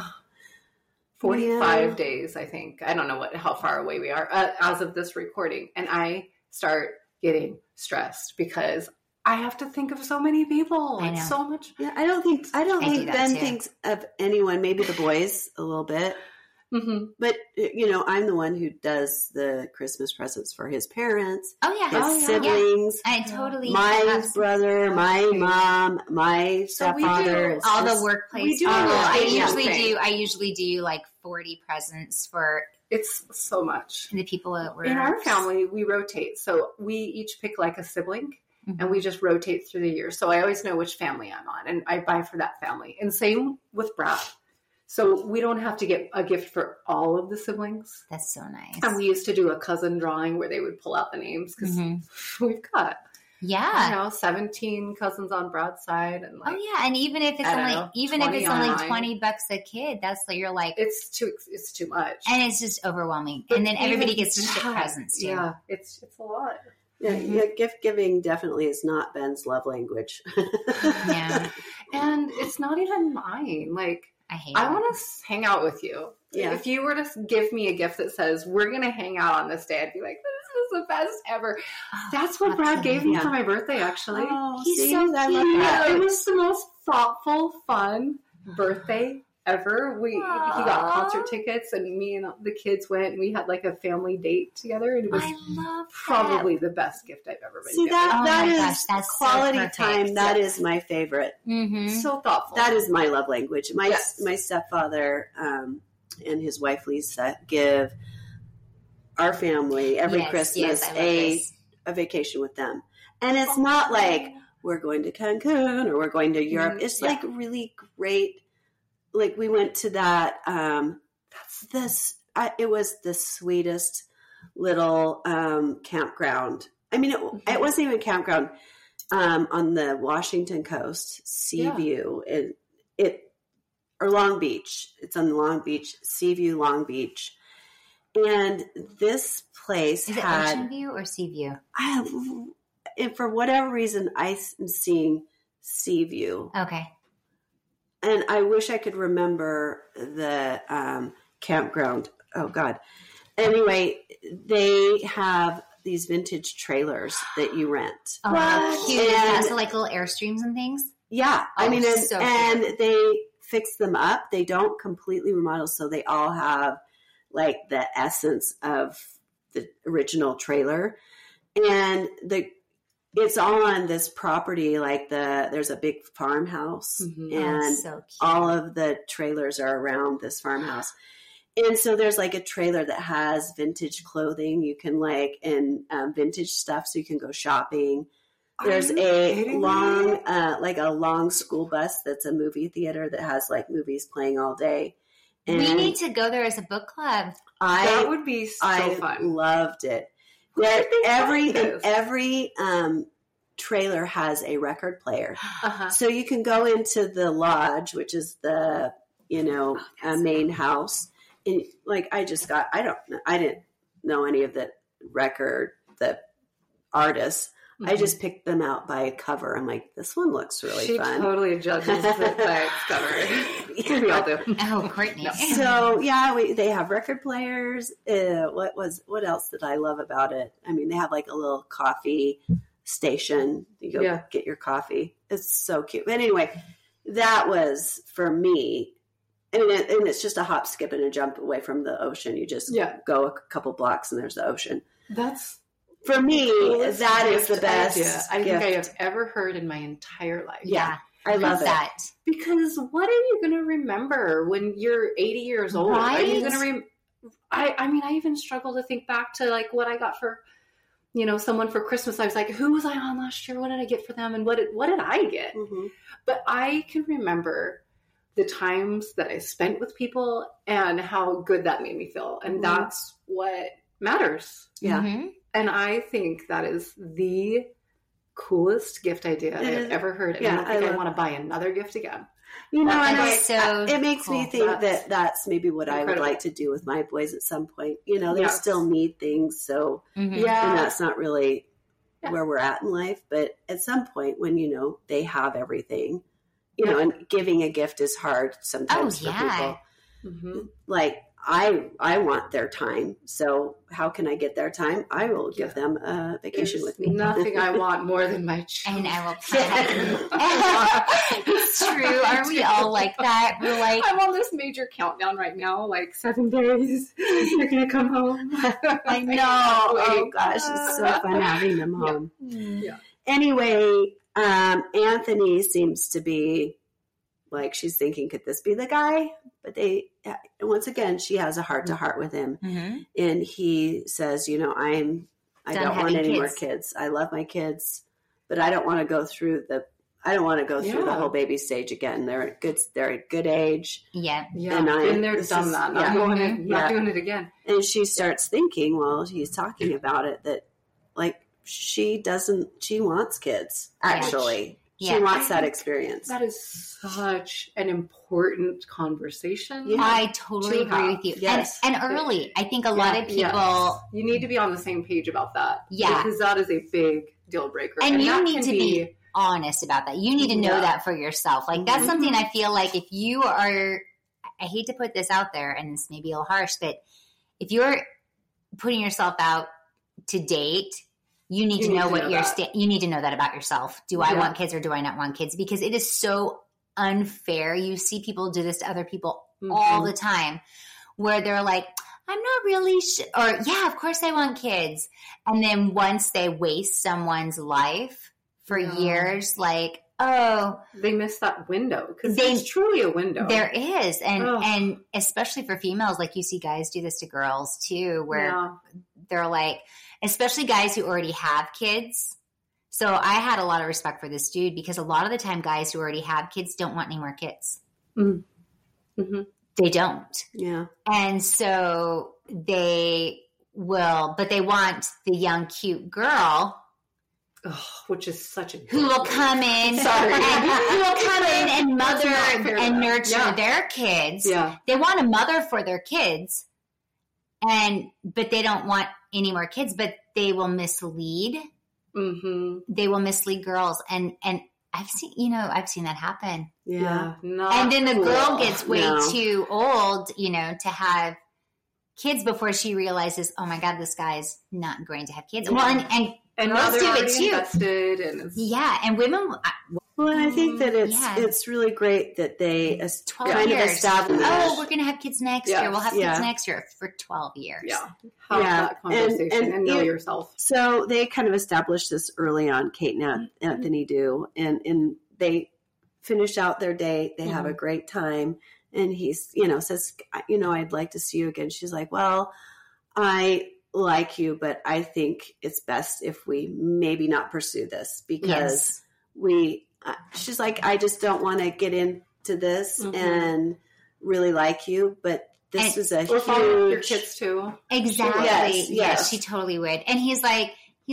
45 Yeah. days, I think. I don't know how far away we are as of this recording. And I start getting stressed because I have to think of so many people. I It's know. so much. Yeah, I don't think I do that Ben too. thinks of anyone. Maybe the boys a little bit, Mm-hmm. but I'm the one who does the Christmas presents for his parents, Oh yeah. his Oh, yeah. siblings, I totally my have brother, my Okay. mom, my So we stepfather. do It's all just- the workplace. we do people. a I little usually thing. I usually do like 40 presents for It's so much. the people that were In our family, we rotate. So we each pick like a sibling and we just rotate through the year. So I always know which family I'm on and I buy for that family. And same with Brad. So we don't have to get a gift for all of the siblings. That's so nice. And we used to do a cousin drawing where they would pull out the names because we've got, yeah, 17 cousins on Brad's side. And like, oh yeah, and even if it's only $20 a kid, that's like you're like it's too much, and it's just overwhelming. But and then everybody even gets to ship presents too. Yeah, it's a lot. Yeah, gift giving definitely is not Ben's love language. Yeah, and it's not even mine. Like I want to hang out with you. Yeah. If you were to give me a gift that says we're gonna hang out on this day, I'd be like, this is the best ever. That's what Brad gave me for my birthday. Actually, he's so cute. I love that. It was the most thoughtful, fun birthday ever. He got concert tickets, and me and the kids went, and we had like a family date together, and it was probably the best gift I've ever been given. That's quality so time. That is my favorite. So thoughtful. That is my love language. My stepfather and his wife Lisa give our family every Christmas a vacation with them, and it's not like we're going to Cancun or we're going to Europe. It's like really great. Like we went to that. It was the sweetest little campground. I mean, it wasn't even a campground on the Washington coast, Seaview, or Long Beach. It's on the Long Beach, Seaview, Long Beach, and this place is it Ocean View or Seaview? And for whatever reason, I'm seeing Seaview. Okay. And I wish I could remember the campground. Oh, God. Anyway, they have these vintage trailers that you rent. Oh, how cute. So like little Airstreams and things? Yeah. Oh, I mean, so and cute. they fix them up. They don't completely remodel, so they all have like the essence of the original trailer. And it's all on this property, like there's a big farmhouse, and so cute. all of the trailers are around this farmhouse. And so there's like a trailer that has vintage clothing you can and vintage stuff, so you can go shopping. There's a long school bus that's a movie theater that has like movies playing all day. And we need to go there as a book club. That would be so fun. I loved it. Every trailer has a record player, so you can go into the lodge, which is the main house, and like I didn't know any of the artists. I just picked them out by cover. I'm like, this one looks really fun. She totally judges it by its cover. We all do. Oh, Courtney. So they have record players. What else did I love about it? I mean, they have like a little coffee station. You go get your coffee. It's so cute. But anyway, that was for me. And it's just a hop, skip, and a jump away from the ocean. You just go a couple blocks and there's the ocean. That's for me. That is the best I think I have ever heard in my entire life. Yeah, I love that. Because what are you going to remember when you're 80 years old? Right? Are you going to I mean, I even struggle to think back to like what I got for, someone for Christmas. I was like, who was I on last year? What did I get for them? And what did I get? Mm-hmm. But I can remember the times that I spent with people and how good that made me feel. And that's what matters. Yeah. Mm-hmm. And I think that is the coolest gift idea I've ever heard. And I don't think I want to buy another gift again. It makes me think that's maybe what incredible. I would like to do with my boys at some point. They still need things. So, and that's not really where we're at in life. But at some point when, they have everything, and giving a gift is hard sometimes for people. Mm-hmm. Like, I want their time. So how can I get their time? I will give them a vacation with me. Nothing I want more than my children. And I will plan. It's true. Aren't we all like that? We're like, I'm on this major countdown right now, like 7 days. They're going to come home. I know. Oh gosh, it's so fun having them home. Yeah. Anyway, Anthony seems to be like, she's thinking, could this be the guy? But once again, she has a heart to heart with him. Mm-hmm. And he says, I don't want any more kids. I love my kids, but I don't want to go through I don't want to go through the Yeah. whole baby stage again. They're at good age. Yeah. Yeah, And been there, this done is- that. yeah. Not Yeah. doing it again. And she starts thinking while he's talking about it that, like, she wants kids, actually. Yeah. She wants that experience. That is such an important conversation. Yeah. I totally To agree have. with you. Yes. And early. I think a lot of people, Yes. You need to be on the same page about that. Yeah. Because that is a big deal breaker. and you that need can to be honest about that. You need to know Yeah. that for yourself. Like, that's Mhm. something I feel like if you are, I hate to put this out there, and this may be a little harsh, but if you're putting yourself out to date, you need to know what you're, you need to know that about yourself. Do I Yeah. want kids or do I not want kids? Because it is so unfair. You see people do this to other people all the time where they're like, I'm not really sure, or yeah, of course I want kids. And then once they waste someone's life for Yeah. years, like, oh, They miss that window because They- it's truly a window. there is. Ugh. And especially for females, like you see guys do this to girls too, where Yeah. they're like, especially guys who already have kids. So I had a lot of respect for this dude because a lot of the time guys who already have kids don't want any more kids. Mm-hmm. They don't. Yeah. And so they will, but they want the young, cute girl Which is such a who will come in Sorry. and who will come in and That's mother not fair and enough. nurture Yeah. their kids. Yeah. They want a mother for their kids, but they don't want any more kids. But they will mislead. Mm-hmm. They will mislead girls, and I've seen that happen. Yeah. Not And then the cool. girl gets way No. too old, to have kids before she realizes, oh my God, this guy's not going to have kids. Well, and now girls they're do it already too. invested, and it's, Yeah, and women, Well, and I think that Yeah. it's really great that they 12 kind years. of establish. Oh, we're going to have kids next year. We'll have Yeah. kids next year for 12 years. yeah, have Yeah. that conversation and know you- yourself. So they kind of established this early on. Kate and Anthony do, and they finish out their date. They have a great time, and he's says, I'd like to see you again. She's like, well, I like you, but I think it's best if we maybe not pursue this because she's like, I just don't want to get into this and really like you, but this is a Or follow your huge kids too. Exactly. Yes, Yes, yes. she totally would. And he's like,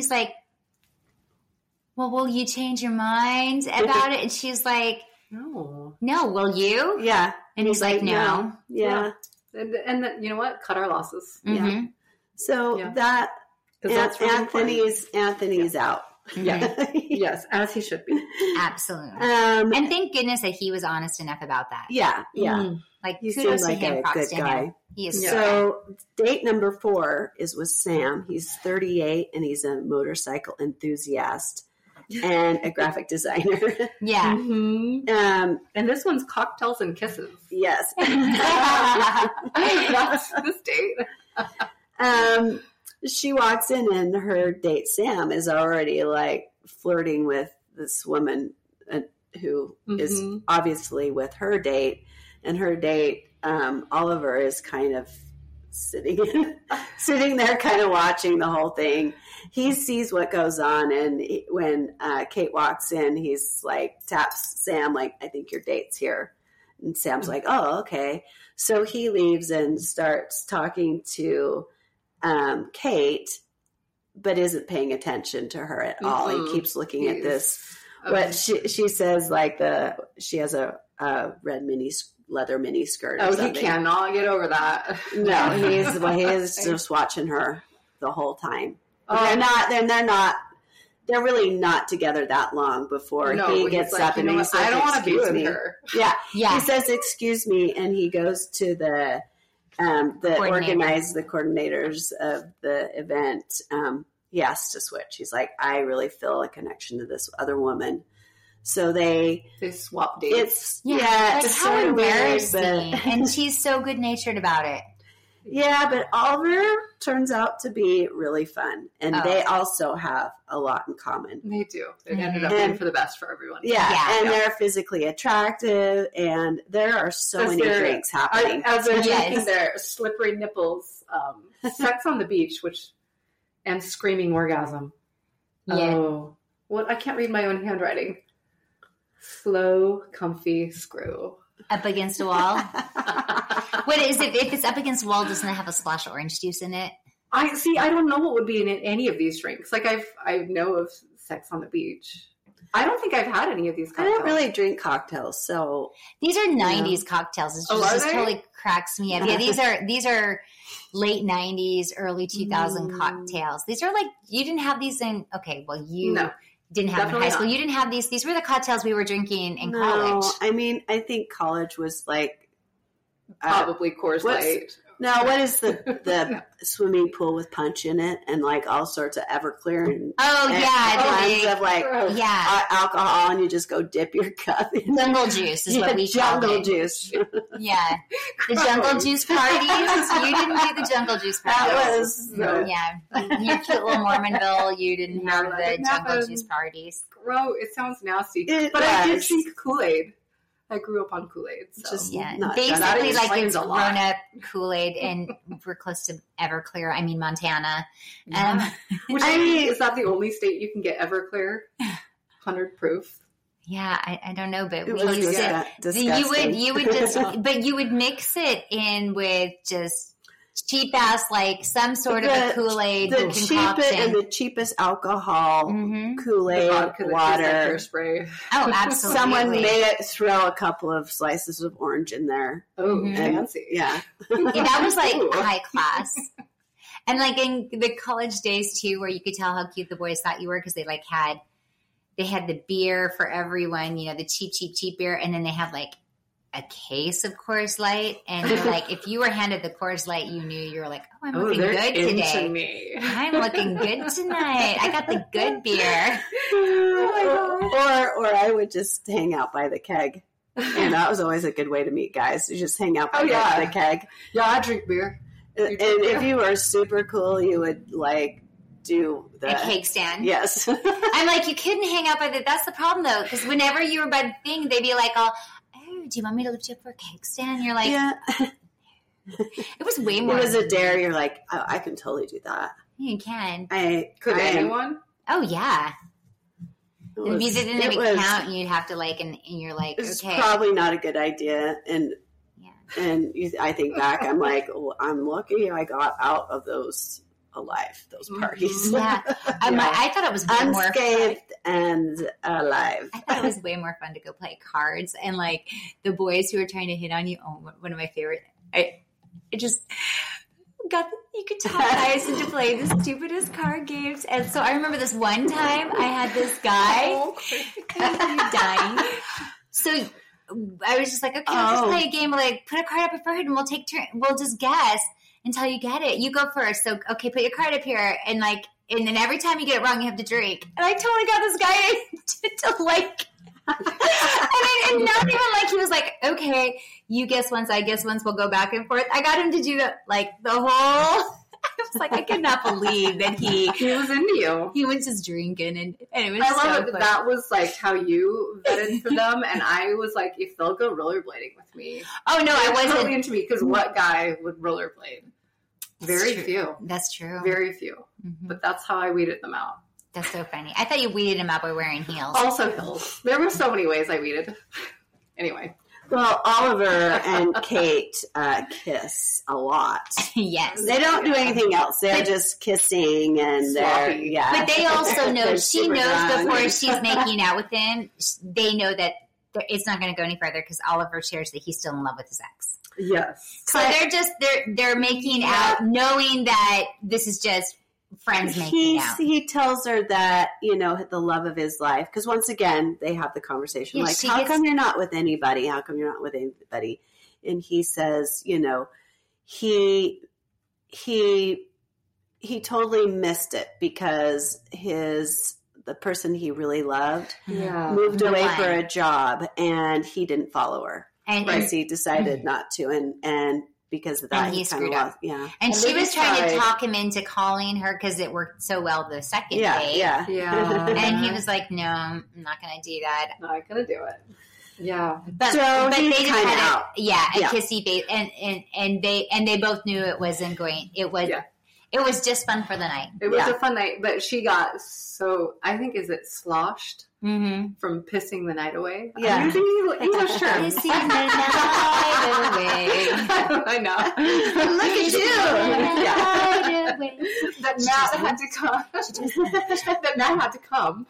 well, will you change your mind about it? And she's like, No, will you? Yeah. And he's like, no. Yeah. and you know what? Cut our losses. Mhm. So Yeah. that 'Cause that's really Anthony's out. Yeah. Yes, as he should be. Absolutely. Um, And thank goodness that he was honest enough about that. yeah. Like, He kudos seemed like to him, a props good to guy. him. He is Yeah. So date number 4 is with Sam. He's 38 and he's a motorcycle enthusiast and a graphic designer. yeah. Mm-hmm. And this one's cocktails and kisses. Yes. That's this date. She walks in and her date Sam is already like flirting with this woman who is Mhm. obviously with her date, and her date Oliver is kind of sitting there kind of watching the whole thing. He sees what goes on, and when Kate walks in, he's like taps Sam like, I think your date's here. And Sam's like, oh, okay. So he leaves and starts talking to Kate, but isn't paying attention to her at all. Mhm. He keeps looking at this. Okay. What she says, like she has a red leather mini skirt. Or Oh, he something. cannot get over that. No, he's just watching her the whole time. Oh. They're really not together that long before No, he he's gets like, up and you know he what? says, I don't want to be "Excuse with me." her. Yeah. Yeah. He says, excuse me, and he goes to the coordinators of the event. He has to switch. He's like, I really feel a connection to this other woman. So They swap dates. Like, it's how sort of weird, embarrassing. but- And she's so good natured about it. Yeah, but Oliver turns out to be really fun, and Oh. they also have a lot in common. They do. It ended Mhm. up being for the best for everyone. Yeah, Yeah. and they're physically attractive, and there are so Because many they're- drinks happening. As they're Yes. drinking their slippery nipples, sex on the beach, and screaming orgasm. Yeah. Oh, well, I can't read my own handwriting. Slow, comfy screw. Up against a wall. What is it? If it's up against a wall, doesn't it have a splash of orange juice in it? I don't know what would be in any of these drinks. Like I know of Sex on the Beach. I don't think I've had any of these I cocktails. don't really drink cocktails, so These are 90s cocktails. It just totally cracks me up. Yeah, these are late 90s, early 2000 cocktails. These are like, you didn't have these in, okay, well, you didn't have them in high school. You didn't have these. These were the cocktails we were drinking in college. I mean, I think college was like probably Coors Light. Now, what is the swimming pool with punch in it and like all sorts of Everclear and kinds of like alcohol, and you just go dip your cup in jungle juice is what we called it. Jungle juice. Yeah, the jungle juice parties. You didn't do the jungle juice parties. That was your cute little Mormonville. You didn't have the jungle juice parties. Gross! It sounds nasty, but I did drink Kool-Aid. I grew up on Kool-Aid. So. Basically like it's grown-up Kool-Aid, and we're close to Everclear. I mean, Montana. Is that the only state you can get Everclear? 100 proof. Yeah, I don't know, but we used it. You would just, but you would mix it in with just cheap ass, like some sort of a Kool-Aid concoction. The cheapest alcohol, Kool-Aid, water. Spray. Oh, absolutely. Someone made it throw a couple of slices of orange in there. Oh, fancy. Yeah. That was like high class. And like in the college days too, where you could tell how cute the boys thought you were, because they like had the beer for everyone, you know, the cheap beer, and then they had like a case of Coors Light, and you're like, if you were handed the Coors Light, you knew you were like, oh, I'm looking good today. I'm looking good tonight. I got the good beer. Or I would just hang out by the keg, and that was always a good way to meet guys. You just hang out by the keg. Yeah, I drink beer. And if you were super cool, you would like do a cake stand. Yes. I'm like, you couldn't hang out by that's the problem though, because whenever you were by the thing, they'd be like, do you want me to lift you up for a cake stand? And you're like, yeah. It was way more. It was a dare. You're like, oh, I can totally do that. You can. Could anyone? Oh, yeah. The music didn't even count, and you'd have to like, and you're like, it's probably not a good idea. And I think back, I'm like, oh, I'm lucky I got out of those alive, those parties. Yeah. I thought it was way more fun. And alive. I thought it was way more fun to go play cards, and like the boys who were trying to hit on you. Oh, one of my favorite. You could talk guys into playing the stupidest card games. And so I remember this one time I had this guy dying. So I was just like, okay, let's just play a game. Like, put a card up your head and we'll take turn. We'll just guess until you get it. You go first. So, okay, put your card up here. And like, and then every time you get it wrong, you have to drink. And I totally got this guy to like, and not even like, he was like, okay, you guess once, I guess once, we'll go back and forth. I got him to do the whole, I was like, I could not believe that he was into you. He was just drinking, and it was I love it. That was like how you vetted for them, and I was like, if they'll go rollerblading with me. Oh no, I wasn't totally into me, because what guy would rollerblade? Very few. That's true. Very few. Mm-hmm. But that's how I weeded them out. That's so funny. I thought you weeded him out by wearing heels. Also heels. There were so many ways I weeded. Anyway. Well, Oliver and Kate kiss a lot. Yes. They don't do anything else. They're just kissing, and sloppy. But they also know, she knows before she's making out with him, they know that it's not going to go any further, because Oliver shares that he's still in love with his ex. Yes. So they're making out, knowing that this is just friends making out. He tells her that, the love of his life, because once again, they have the conversation, how come you're not with anybody? How come you're not with anybody? And he says, he totally missed it, because the person he really loved moved away for a job, and he didn't follow her. And he decided not to, and because of that, and he screwed up. Yeah, and she was trying to talk him into calling her, because it worked so well the second date. Yeah. And he was like, "No, I'm not going to do that. Not going to do it." Yeah, but they just had a kissy face, and they both knew it wasn't going. It was. Yeah. It was just fun for the night. It was a fun night, but she got so, I think, is it sloshed from pissing the night away? Yeah. I'm using English terms. Pissing the night away. I know. Look at you. Night away. That Matt had to come. That Matt had to come.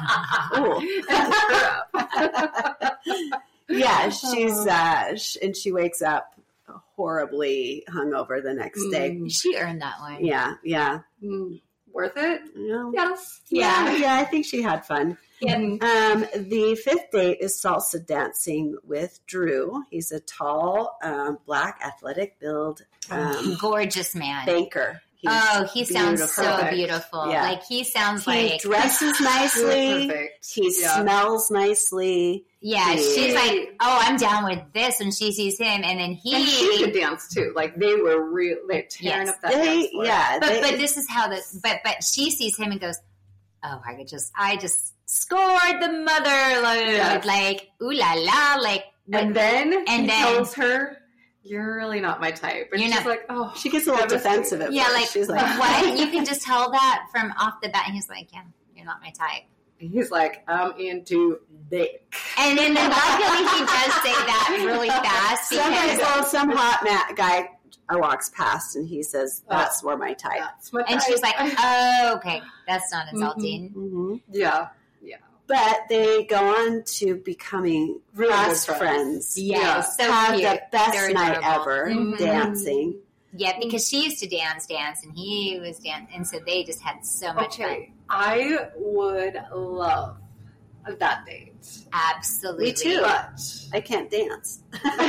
Yeah, she's and she wakes up horribly hungover the next day. She earned that one. Yeah. Worth it? Yeah. Yes. Yeah, I think she had fun. Yeah. The fifth date is salsa dancing with Drew. He's a tall, black, athletic build Gorgeous man. banker. He sounds so Perfect. beautiful. Yeah. Like he sounds He like dresses nicely. Perfect. He smells nicely. yeah. She's like, oh, I'm down with this when she sees him, and then And she could dance too. Like they were they're tearing Yes. up that dance floor. But this is how but she sees him and goes, oh, I just scored the mother load. Yes. Like, ooh la la. Like, And then And he then- tells her, "You're really not my type." And You're she's not- like, "Oh." She gets a little defensive at yeah, first. like, She's like, what? You can just tell that from off the bat. And he's like, yeah, you're not my type. He's like, "I'm into dick." And then luckily he does say that really fast. Some hot guy walks past and he says, "That's more my type." That's my And type. she's like, oh, okay, that's not insulting. Mm-hmm. "Yeah, But they go on to becoming Really good best friends. friends. Yeah, so have cute. the best They're night adorable. ever Mhm. dancing. Yeah, because she used to dance, and he was dance, and so they just had so much okay." I would love that date. fun. Absolutely. Me too. But I can't dance.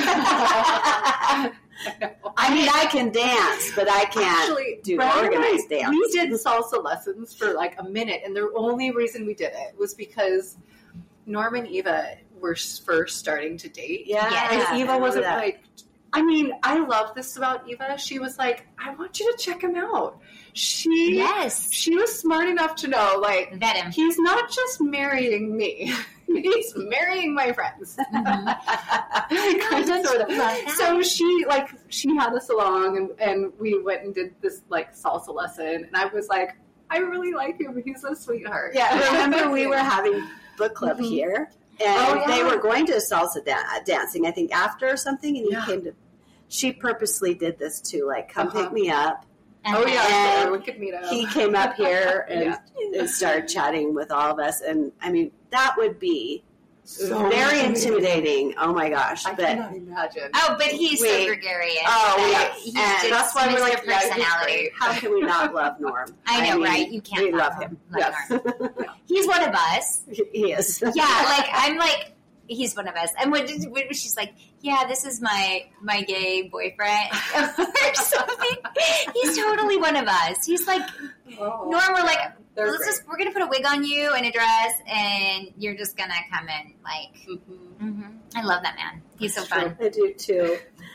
I I mean, I can dance, but I can't Actually, do Brad and organized I, dance. we did salsa lessons for like a minute, and the only reason we did it was because Norm and Eva were first starting to date. Yeah, Yes. And Eva I wasn't remember that. like, I mean, I love this about Eva. She was like, I want you to check him out. She was smart enough to know, like, Vet him. he's not just marrying me. He's marrying my friends. Don't Sort you of. love that? So she had us along and we went and did this like salsa lesson, and I was like, I really like him. He's a sweetheart. Yeah, remember we were having book club Mhm. here, and Oh, yeah. they were going to salsa dancing, I think, after or something, and he Yeah. came to. She purposely did this too, like, come Uh-huh. pick me up. Oh yeah, And so we could meet up. He came up here and, and started chatting with all of us, and I mean, that would be So very intimidating. Oh my gosh! I But cannot imagine. Oh, but he's Wait. so gregarious. Oh, that yeah. He's And just that's why we're Mr. like, yeah, he's personality. great. how can we not love Norm? I know, mean, right? You can't We love love him. Love Yes. Norm. He's one of us. He is. Yeah, like I'm like he's one of us. And when she's like, yeah, this is my gay boyfriend or something. He's totally one of us. He's like Norm. We're like, They're we're gonna put a wig on you and a dress, and you're just gonna come in like. I love that man. He's so fun. I do too.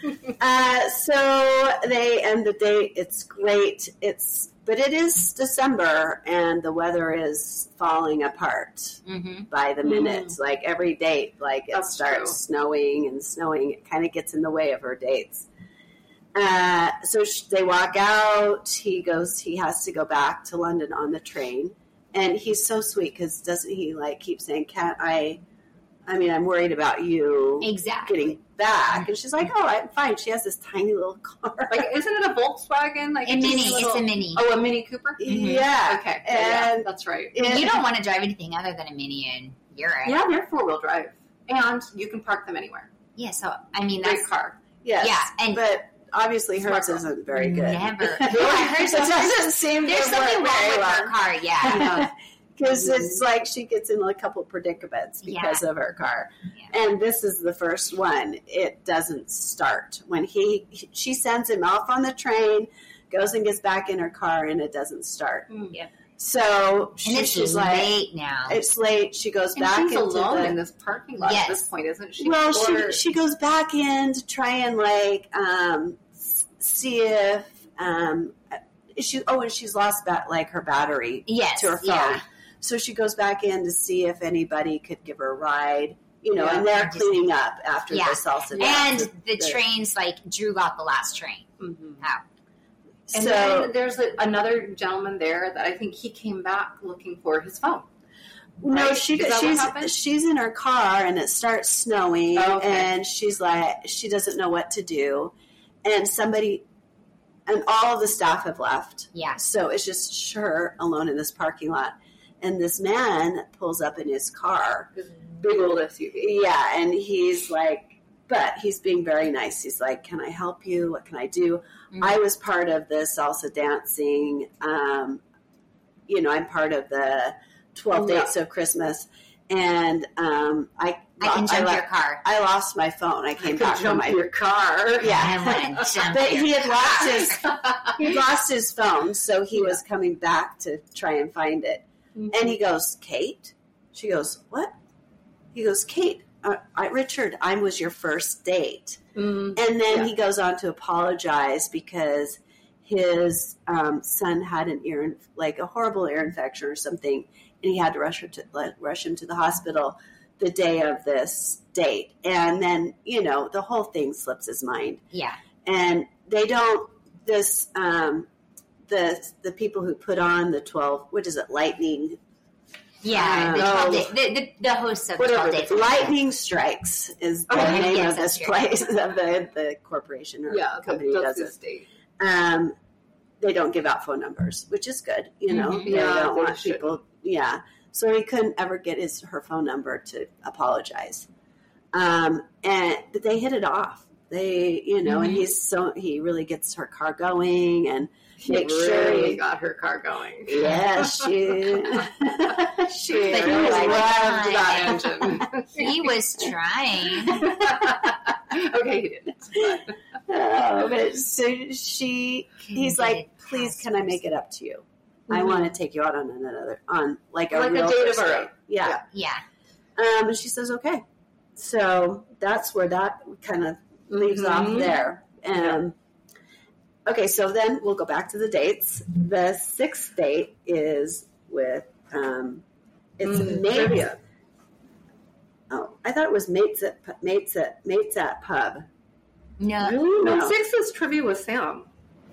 So they end the date. It's great. But it is December and the weather is falling apart by the minute. Like every date, like it That's starts true. snowing and snowing. It kind of gets in the way of her dates. So they walk out. He has to go back to London on the train, and he's so sweet because doesn't he like keep saying, "Can't I mean, I'm worried about you Exactly. getting back." And she's like, "Oh, I'm fine." She has this tiny little car. Like, isn't it a Volkswagen? Like A mini. just It's a mini. Oh, a Mini Cooper. Yeah. Okay. Yeah, And that's right. You don't want to drive anything other than a mini in Europe. Yeah, they're 4-wheel drive, and you can park them anywhere. Yeah, so I mean Great that's car. Yes. Yeah, and- but obviously Smart hers car. isn't very good. never. Yeah, hers It doesn't seem There's to something work wrong very with well. her car. Yeah. Because it's like she gets in a couple predicaments because of her car. Yeah. And this is the first one. It doesn't start. When she sends him off on the train, goes and gets back in her car, and it doesn't start. Yep. So And it's she's late like, now. it's late. She goes And back she's into alone in this parking lot Yes. at this point, isn't she? Well, Or- she goes back in to try and like see if and she's lost her battery Yes, to her phone. yeah. So she goes back in to see if anybody could give her a ride. Yeah. And they're cleaning up after Yeah. the salsa And dance. the trains, like, Drew got the last train Mhm. out. And So then there's another gentleman there that I think he came back looking for his phone. no, Right? Is that what happened? she's in her car and it starts snowing, Oh, okay. and she's like, she doesn't know what to do, and all of the staff have left. Yeah. So it's just her alone in this parking lot. And this man pulls up in his car. This big old SUV. Yeah, and he's like, but he's being very nice. He's like, can I help you? What can I do? Mhm. I was part of the salsa dancing. I'm part of the 12 Yeah. Dates of Christmas. And I can jump your car. I lost my phone. I came back from Jump my your car. Yeah. I want to jump But your he had car. lost his phone, so he was coming back to try and find it. And he goes, Kate? She goes, what? He goes, Kate, Richard, I was your first date. Mm. And then Yeah. he goes on to apologize because his son had a horrible ear infection or something, and he had to rush him to the hospital the day of this date. And then, the whole thing slips his mind. Yeah. And they don't, the people who put on the 12, what is it, Lightning? Yeah. The host of Whatever. 12 Days. Lightning Strikes is the Okay, name yes, of this that's place, of the corporation or Yeah, company that does this it. date. They don't give out phone numbers, which is good. Mhm. They Yeah, don't they want should. people. Yeah, so he couldn't ever get her phone number to apologize. But they hit it off. They, and he really gets her car going and make sure Really got her car going. Yeah, she But really like, Loved that fine. engine. He was trying. Okay, he didn't. But but so he's like, please, can I make it up to you? I Mhm. want to take you out on a Like a real date of first our date. own. Yeah. Yeah. And she says, okay. So that's where that kind of leaves off Mhm. there. Okay, so then we'll go back to the dates. The sixth date is with, it's mates. Trivia. Oh, I thought it was mates at pub. No. Really? No. No, 6 is trivia with Sam.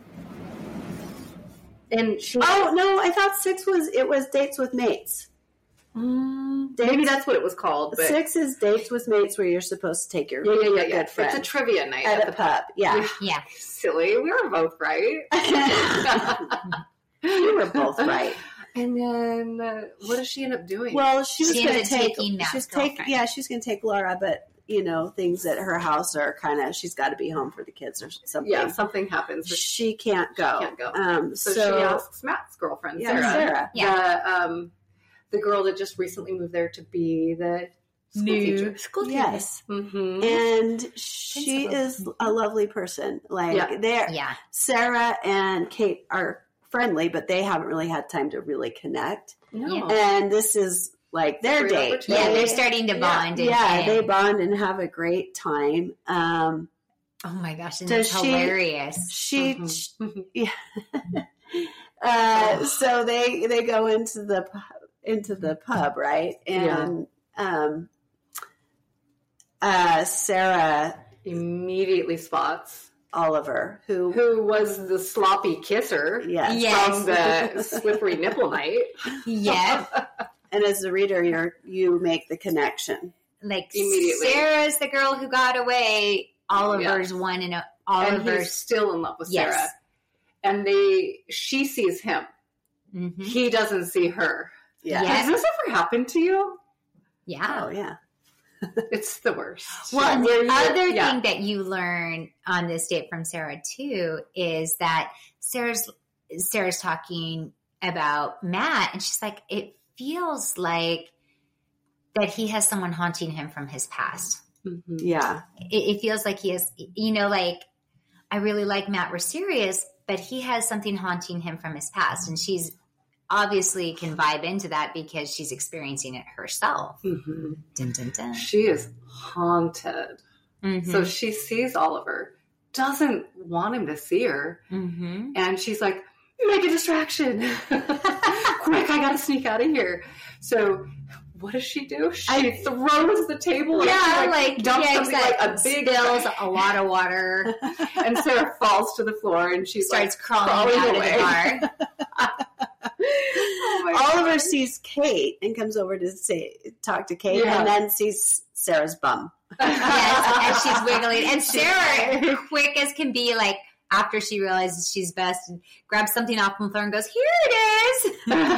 And she. Oh no, I thought 6 was dates with mates. Maybe that's what it was called. But 6 is dates with mates where you're supposed to take your yeah. good It's friend a trivia night at a pub. Yeah. Yeah. Silly. We were both right. You were both right. And then what does she end up doing? Well, she was She going to ended up take. taking Matt's She's girlfriend. she's going to take Laura, but things at her house are kind of. She's got to be home for the kids or something. yeah, something happens. She can't go. She can't go. So, So she asks Matt's girlfriend, yeah, Sarah. Yeah. the girl that just recently moved there to be the school teacher. School teacher. Yes, Mm-hmm. and she is a lovely person. Like Yeah. Yeah. Sarah and Kate are friendly, but they haven't really had time to really connect. No. And this is like their Great date. opportunity. Yeah, they're starting to bond. They bond and have a great time. Oh my gosh, and Does it's she- hilarious. She, Mhm. so they go into the pub, right? And Sarah Immediately spots Oliver, who was the sloppy kisser yes, Yes. from the slippery nipple night. Yeah. and as the reader, you make the connection. Like Immediately. Sarah's the girl who got away. Oliver's one and And Oliver's. he's still in love with Yes. Sarah. And she sees him. Mhm. He doesn't see her. Yeah. Yeah. Has this ever happened to you? Yeah. Oh yeah. It's the worst. Well, and Where the you- other yeah. thing that you learn on this date from Sarah too is that Sarah's talking about Matt, and she's like, it feels like that he has someone haunting him from his past. Mhm. Yeah. It feels like he has, like, I really like Matt. We're serious, but he has something haunting him from his past, and she's obviously can vibe into that because she's experiencing it herself. Mhm. Dun, dun, dun. She is haunted. Mhm. So she sees Oliver, doesn't want him to see her. Mhm. And she's like, make a distraction. Quick, I got to sneak out of here. So what does she do? She throws the table. And she, dumps something like a big spills a lot of water. And Sarah falls to the floor and she starts crawling out away. of the bar. Oliver sees Kate and comes over to talk to Kate, and then sees Sarah's bum. Yes, and she's wiggling. And Sarah, quick as can be, like, after she realizes she's best, and grabs something off the floor and goes, "Here it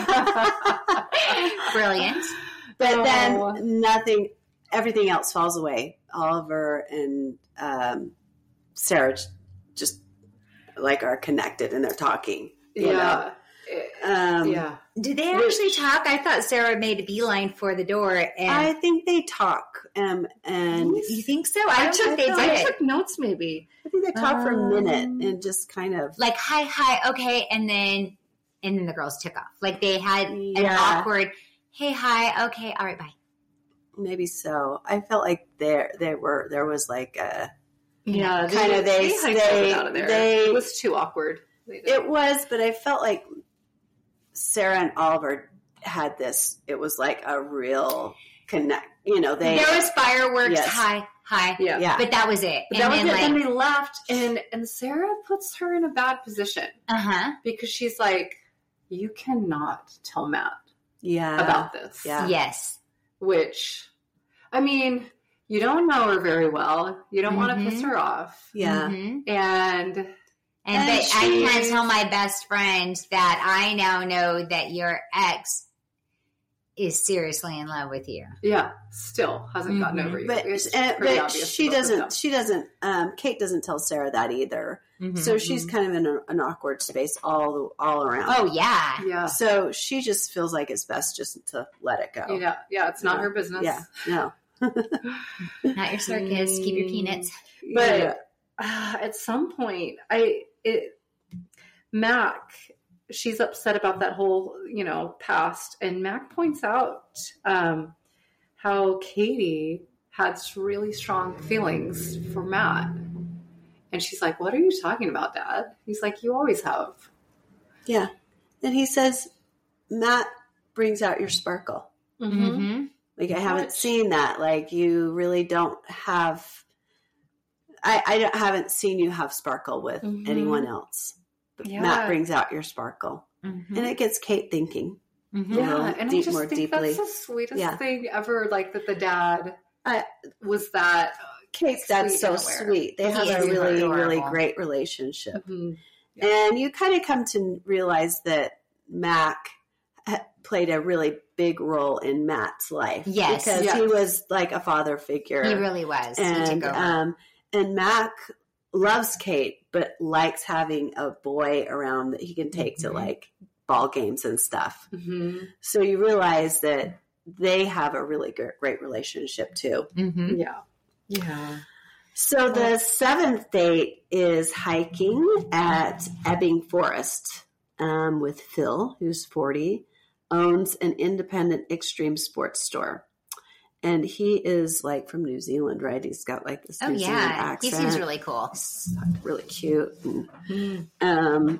is." Brilliant. But then everything else falls away. Oliver and Sarah just like are connected and they're talking. You know? Did they actually talk? I thought Sarah made a beeline for the door. And I think they talk. And you think so? I don't think they did. I took notes, maybe. I think they talk for a minute and just kind of like hi, okay, and then the girls took off. Like they had an awkward, hey, hi, okay, all right, bye. Maybe so. I felt like there was like a kind of they out of there. It was too awkward. It was, but I felt like Sarah and Oliver had this. It was like a real connect. You know, there was fireworks. Yes. Hi, yeah. But that was it. But that was it. Then they left, and Sarah puts her in a bad position. Because she's like, you cannot tell Matt. About this. Yeah. Yes. Which, I mean, you don't know her very well. You don't want to piss her off. Yeah. And I can't tell my best friend that I now know that your ex is seriously in love with you. Yeah. Still hasn't gotten over you. But she doesn't, Kate doesn't tell Sarah that either. So she's kind of in an awkward space all around. Oh, yeah. Yeah. So she just feels like it's best just to let it go. Yeah. Yeah. It's not her business. Yeah. No. Not your circus. Keep your peanuts. But at some point, Mac, she's upset about that whole, past. And Mac points out how Katie had really strong feelings for Matt. And she's like, what are you talking about, Dad? He's like, you always have. Yeah. And he says, Matt brings out your sparkle. Like, I haven't seen that. Like, you really don't have, I haven't seen you have sparkle with anyone else. But Matt brings out your sparkle. And it gets Kate thinking. Yeah. And I just think deeply. That's the sweetest thing ever. Like, that the dad was that. Kate's dad's so sweet. They have a really, really great relationship. And you kind of come to realize that Mac played a really big role in Matt's life. Yes. Because he was like a father figure. He really was. And, and Mac loves Kate, but likes having a boy around that he can take to like ball games and stuff. So you realize that they have a really great relationship too. Yeah. Yeah. So the 7th date is hiking at Ebbing Forest with Phil, who's 40, owns an independent extreme sports store. And he is like from New Zealand, right? He's got like this New Zealand accent. He seems really cool. He's really cute. And,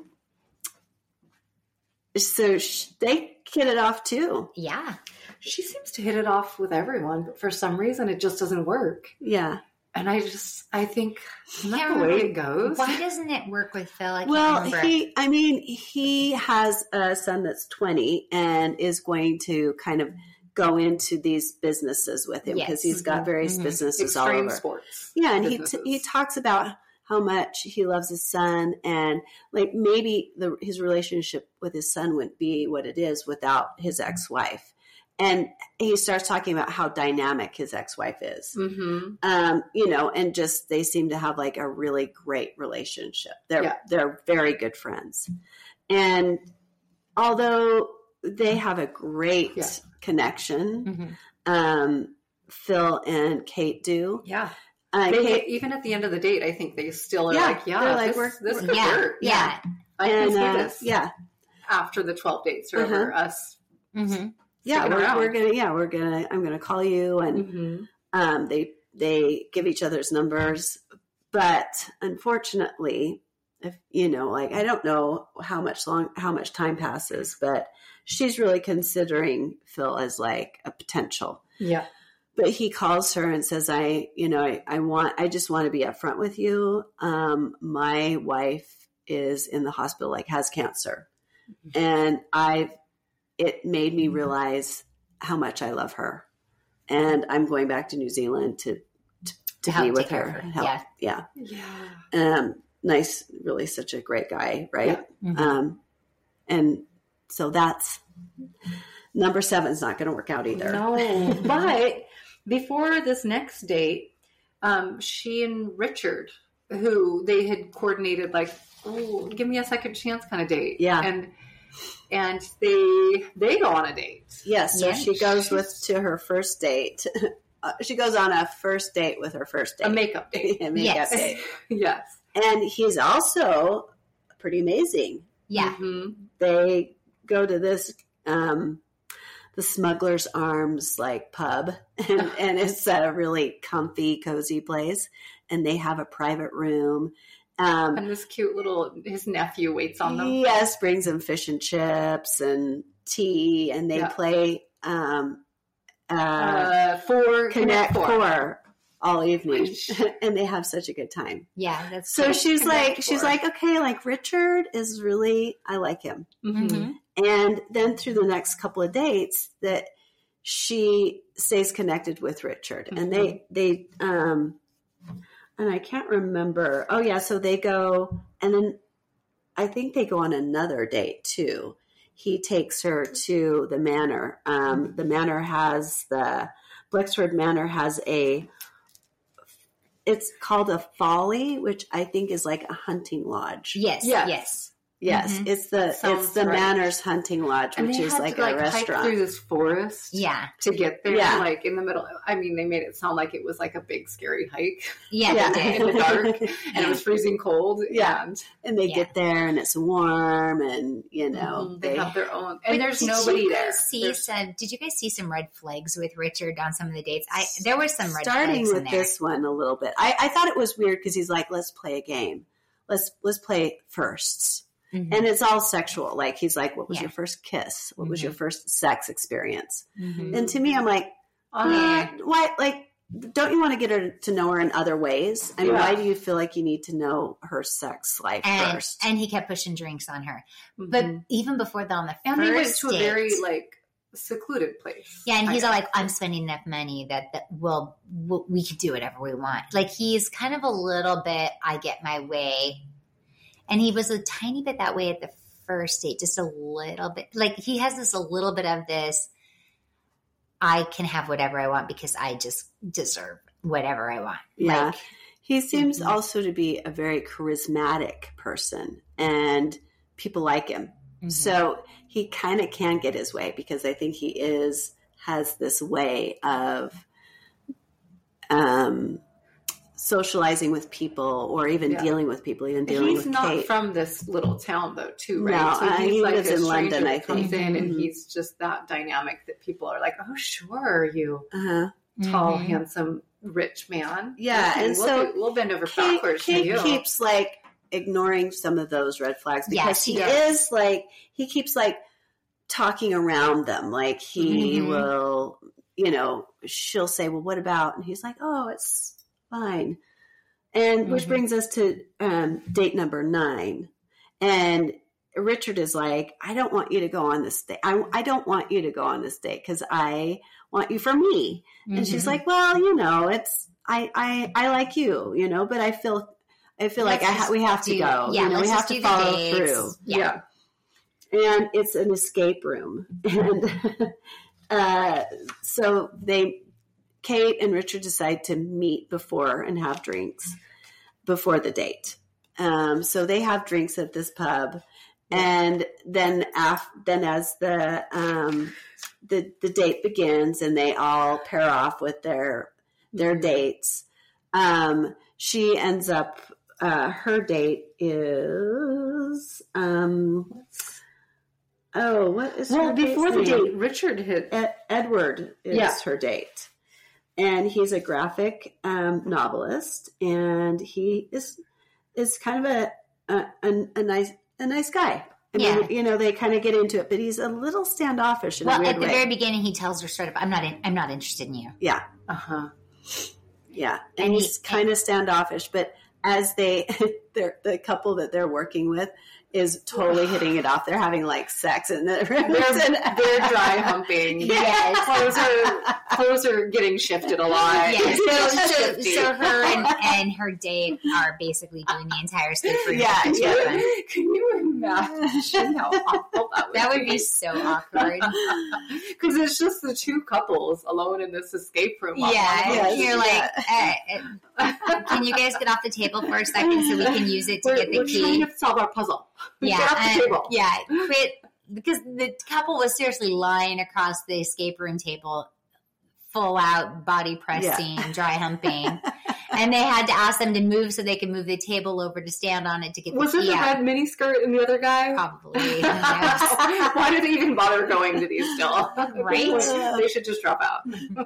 so they hit it off too. Yeah. She seems to hit it off with everyone, but for some reason it just doesn't work. Yeah. And I think isn't that the way it goes? Why doesn't it work with Phil? I can't remember. He has a son that's 20 and is going to kind of go into these businesses with him because he's got various businesses all over. Sports. Yeah, and he talks about how much he loves his son, and like maybe his relationship with his son wouldn't be what it is without his ex-wife. And he starts talking about how dynamic his ex-wife is, and just they seem to have like a really great relationship. They're very good friends, and although they have a great connection, Phil and Kate do. Yeah. Kate, even at the end of the date, I think they still are this could work. Yeah. I can see this. Yeah. After the 12 dates or over us. Yeah, I'm gonna call you, and they give each other's numbers, but unfortunately, if like, I don't know how much time passes, but she's really considering Phil as like a potential. Yeah. But he calls her and says, I just want to be upfront with you. My wife is in the hospital, like has cancer. And it made me realize how much I love her. And I'm going back to New Zealand to be with her. Help. Yeah. Nice, really such a great guy, right? Yeah. Mm-hmm. And so that's number 7 is not going to work out either. No, but before this next date, she and Richard, who they had coordinated like, oh, give me a second chance kind of date. Yeah. And they go on a date. Yes. So she goes to her first date. She goes on a first date with her first date. A makeup date. Date. Yes. And he's also pretty amazing. Yeah. Mm-hmm. They go to this, the Smuggler's Arms like pub, and it's a really comfy, cozy place. And they have a private room. And this cute his nephew waits on them. Yes, brings them fish and chips and tea, and they play Connect Four all evening, and they have such a good time. Yeah, that's so great. she's like, okay, like Richard is really, I like him. Mm-hmm. And then through the next couple of dates that she stays connected with Richard, and they and I can't remember. Oh yeah. So they go, and then I think they go on another date too. He takes her to the manor. The manor has Blexford Manor has it's called a folly, which I think is like a hunting lodge. Yes. Yes, Mm-hmm. it's the right. Manor's hunting lodge, And which they is had like to, a restaurant. hike through this forest, To get there, Yeah. like in the middle. I mean, they made it sound like it was like a big scary hike Yeah. They in did. the dark, and it was freezing cold. Yeah. And they Yeah. get there, and it's warm, and they have their own, and there's nobody you there. guys did you guys see some red flags with Richard on some of the dates? There were some red starting flags with in there. this one a little bit. I thought it was weird because he's like, let's play a game. Let's play firsts. Mm-hmm. And it's all sexual. Like he's like, what was Yeah. your first kiss? What was Mm-hmm. your first sex experience? Mhm. And to me, I'm like, why? Like, don't you want to get her to know her in other ways? I mean, Yeah. why do you feel like you need to know her sex life first? And he kept pushing drinks on her. But even before that, on the and they went first to a date, very like secluded place. yeah, and he's all like, I'm spending enough money that we could do whatever we want. Like, he's kind of a little bit, I get my way. And he was a tiny bit that way at the first date, just a little bit. Like, he has a little bit of this, I can have whatever I want because I just deserve whatever I want. Yeah. Like, He seems also to be a very charismatic person, and people like him. mhm. So he kind of can get his way because I think he has this way of socializing with people, or even dealing with people, even dealing He's with not Kate. from this little town though, too, right? No, So he's he like lives a in stranger London, I that comes think. in, and Mhm. he's just that dynamic that people are like, "Oh, sure, you Uh-huh. tall, Mhm. handsome, rich man." Yeah, Okay, and we'll bend over Kate backwards for you. keeps like ignoring some of those red flags Yeah, because she he does. is like, he keeps like talking around them. Like he Mhm. will, she'll say, well, what about? And he's like, oh, it's fine. And which Mhm. brings us to date number 9. And Richard is like, I don't want you to go on this date. I don't want you to go on this date because I want you for me. And she's Mhm. like, well, it's, I like you, but I feel like we have to go. Yeah, we let's have just to do the follow dates. through. Yeah. And it's an escape room. And so Kate and Richard decide to meet before and have drinks before the date. So they have drinks at this pub. And then as the date begins and they all pair off with their dates, she ends up, her date is, what is her before the date's name? date, Richard had Edward is her date. And he's a graphic novelist, and he is kind of a nice guy. I mean, you know, they kind of get into it, but he's a little standoffish in a weird at the way. very beginning, he tells her sort of, "I'm not interested in you." Yeah. Yeah, and he's kind of standoffish, but as the couple that they're working with is totally hitting it off. They're having like sex in the they're dry humping. Yes. Clothes are getting shifted a lot. Yes. So her and her date are basically doing the entire escape room. Can you imagine how awful that would be so awkward. Because it's just the two couples alone in this escape room. You're like, can you guys get off the table for a second so we can use it to get the key? We're trying to solve our puzzle. Yeah, get off the table. Yeah, quit. Because the couple was seriously lying across the escape room table, full out body pressing, dry humping. And they had to ask them to move so they could move the table over to stand on it to get the key out. Was it the red miniskirt and the other guy? Probably. Why did they even bother going to these still? Right? They should just drop out.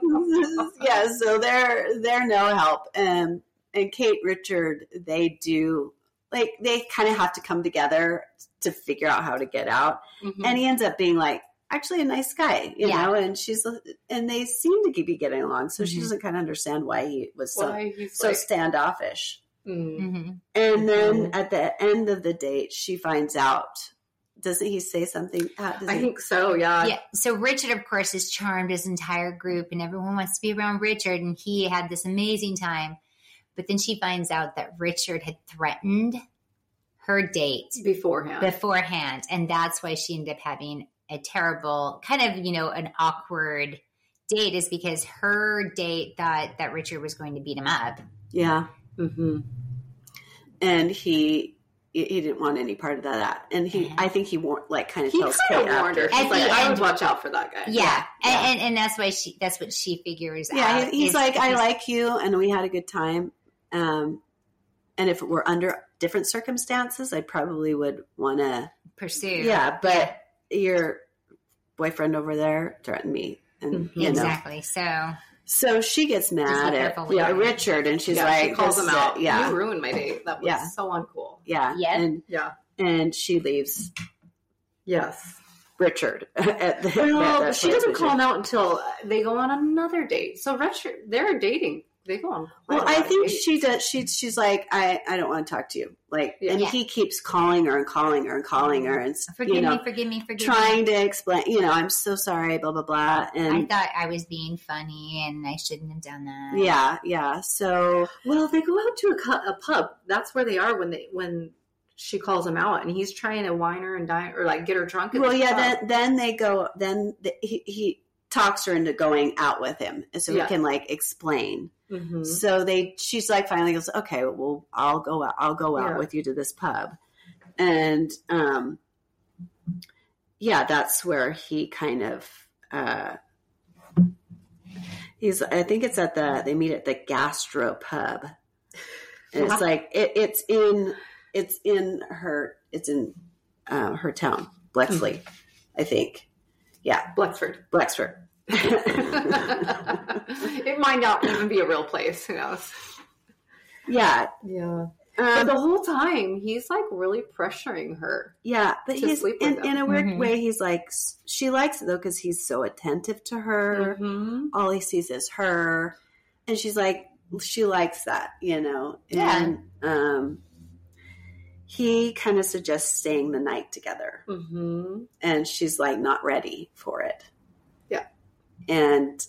Yeah, so they're no help. And Kate Richard, they kind of have to come together to figure out how to get out. Mm-hmm. And he ends up being like, actually a nice guy, you know, and they seem to be getting along. So she doesn't kind of understand why he was so standoffish. Mm-hmm. And then at the end of the date, she finds out. Doesn't he say something? I think so, yeah. Yeah. So Richard, of course, has charmed his entire group and everyone wants to be around Richard. And he had this amazing time. But then she finds out that Richard had threatened her date beforehand. And that's why she ended up having a terrible kind of, you know, an awkward date, is because her date thought that Richard was going to beat him up. Yeah. Mm-hmm. And he didn't want any part of that. And I think he kind of tells Kate warned her. She's like, I would watch out for that guy. Yeah. And that's what she figures out. Yeah. He's like, I like you and we had a good time. And if it were under different circumstances, I probably would want to pursue. Yeah. But your boyfriend over there threatened me. And, you know. Exactly. So she gets mad at Richard, and she's like, she calls him out. Yeah. You ruined my date. That was so uncool. Yeah. And she leaves. Yes. Richard. She doesn't call him out until they go on another date. So Richard, they're dating. They go on. I think she does. She's like, I don't want to talk to you. And he keeps calling her and calling her and calling her and forgive me, trying to explain. You know, I'm so sorry, blah blah blah. And I thought I was being funny, and I shouldn't have done that. Yeah. So they go out to a pub. That's where they are when she calls him out, and he's trying to wine her and dine or like get her drunk. Then they go. Then he talks her into going out with him, so he can explain. Mm-hmm. So she's like finally goes, okay, well, I'll go out with you to this pub. And, that's where he kind of, I think it's they meet at the Gastro pub. And it's like, it's in her town, Bletchley, I think. Yeah. Blexford. It might not even be a real place. Who knows? Yeah. But the whole time he's like really pressuring her. Yeah, but he's sleep with in a weird way. He's like, she likes it though because he's so attentive to her. Mm-hmm. All he sees is her, and she's like, she likes that, you know. And he kind of suggests staying the night together, and she's like not ready for it. And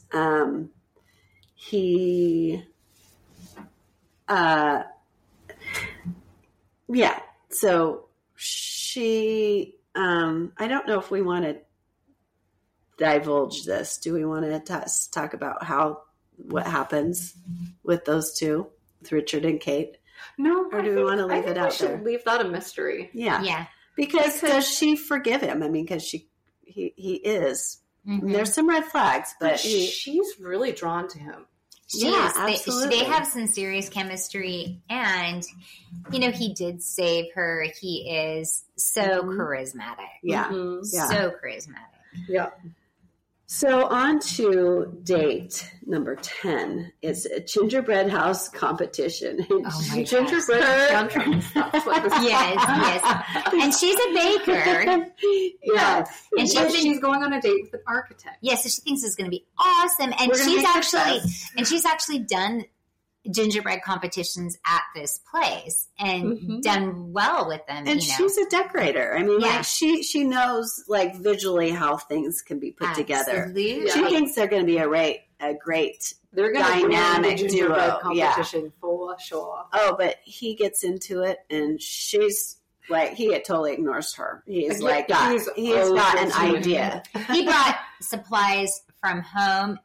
so she, I don't know if we want to divulge this. Do we want to talk about what happens with those two, with Richard and Kate? No. Or do we want to leave it out there? We should leave that a mystery. Yeah. Because does she forgive him? I mean, because he is. Mm-hmm. There's some red flags, but she's really drawn to him. Absolutely. They have some serious chemistry, and you know he did save her. He is so charismatic. Yeah, so charismatic. Yeah. So on to date number 10. It's a gingerbread house competition. Oh my Gingerbread tantrums. That's what this is. Yes. And she's a baker. Yeah. And she's going on a date with an architect. Yes, so she thinks it's going to be awesome. And We're gonna make she's actually done gingerbread competitions at this place and done well with them. And she's a decorator. I mean, Yeah. like she knows like visually how things can be put together. Absolutely. She thinks they're going to be a great They're going to dynamic the gingerbread duo. Yeah. competition for sure. Oh, but he gets into it, and she's like, he totally ignores her. He's like, he's got an idea. He brought supplies from home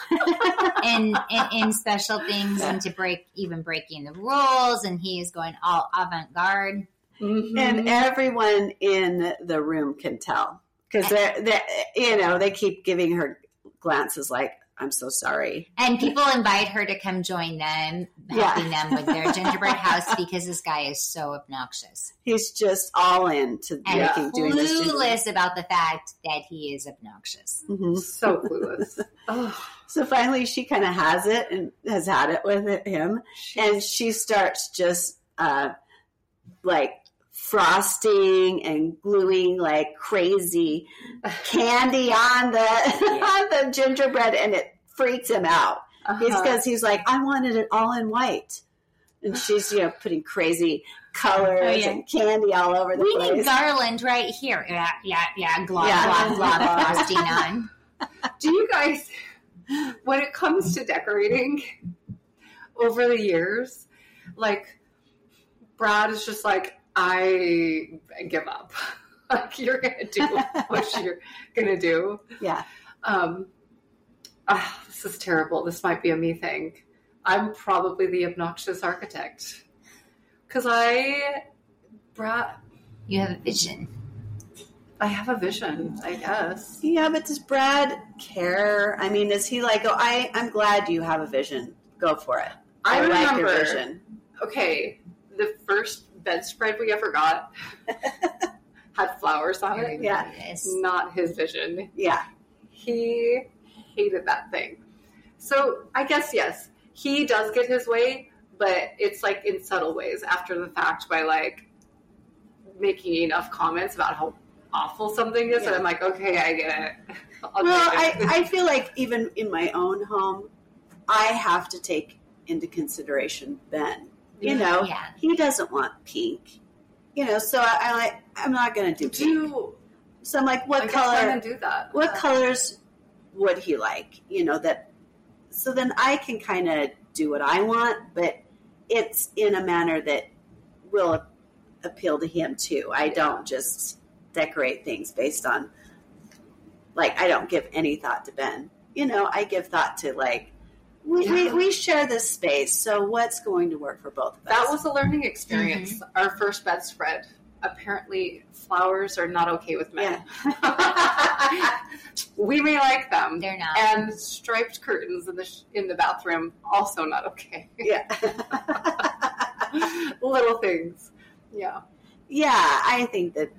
in special things and to breaking the rules, and he is going all avant-garde. And everyone in the room can tell because they keep giving her glances like, I'm so sorry. And people invite her to come join them, helping them with their gingerbread house because this guy is so obnoxious. He's just all in to And doing this. clueless about the fact that he is obnoxious. Mm-hmm. So clueless. Oh, So finally she kind of has it and has had it with him. And she starts just like frosting and gluing like crazy candy on the gingerbread, and it freaks him out. Because he's like, I wanted it all in white. And she's, putting crazy colors and candy all over the place. We need garland right here. Yeah. Glob, frosting on. do you guys, when it comes to decorating over the years, like Brad is just like, I give up. Like, you're gonna do what you're gonna do. Yeah. This is terrible. This might be a me thing. I'm probably the obnoxious architect because Brad, You have a vision. I have a vision, I guess. Yeah, but does Brad care? I mean, is he like, I'm glad you have a vision. Go for it. I like your remember, vision. Okay, the first bedspread we ever got had flowers on it. Yeah. Yes. Not his vision. Yeah. He hated that thing. So I guess, yes, he does get his way, but it's like in subtle ways after the fact by like making enough comments about how awful something is. And I'm like, okay, I get it. I feel like even in my own home, I have to take into consideration Ben. He doesn't want pink. So I'm not going to do pink. So I'm like, what color? Do that. What colors would he like? So then I can kind of do what I want, but it's in a manner that will appeal to him too. I don't just decorate things based on, like, I don't give any thought to Ben. I give thought to, like, we share this space, so what's going to work for both of us? That was a learning experience. Mm-hmm. Our first bedspread. Apparently, flowers are not okay with men. Yeah. We may like them. They're not. And striped curtains in the bathroom, also not okay. Yeah. Little things. Yeah. Yeah, I think that,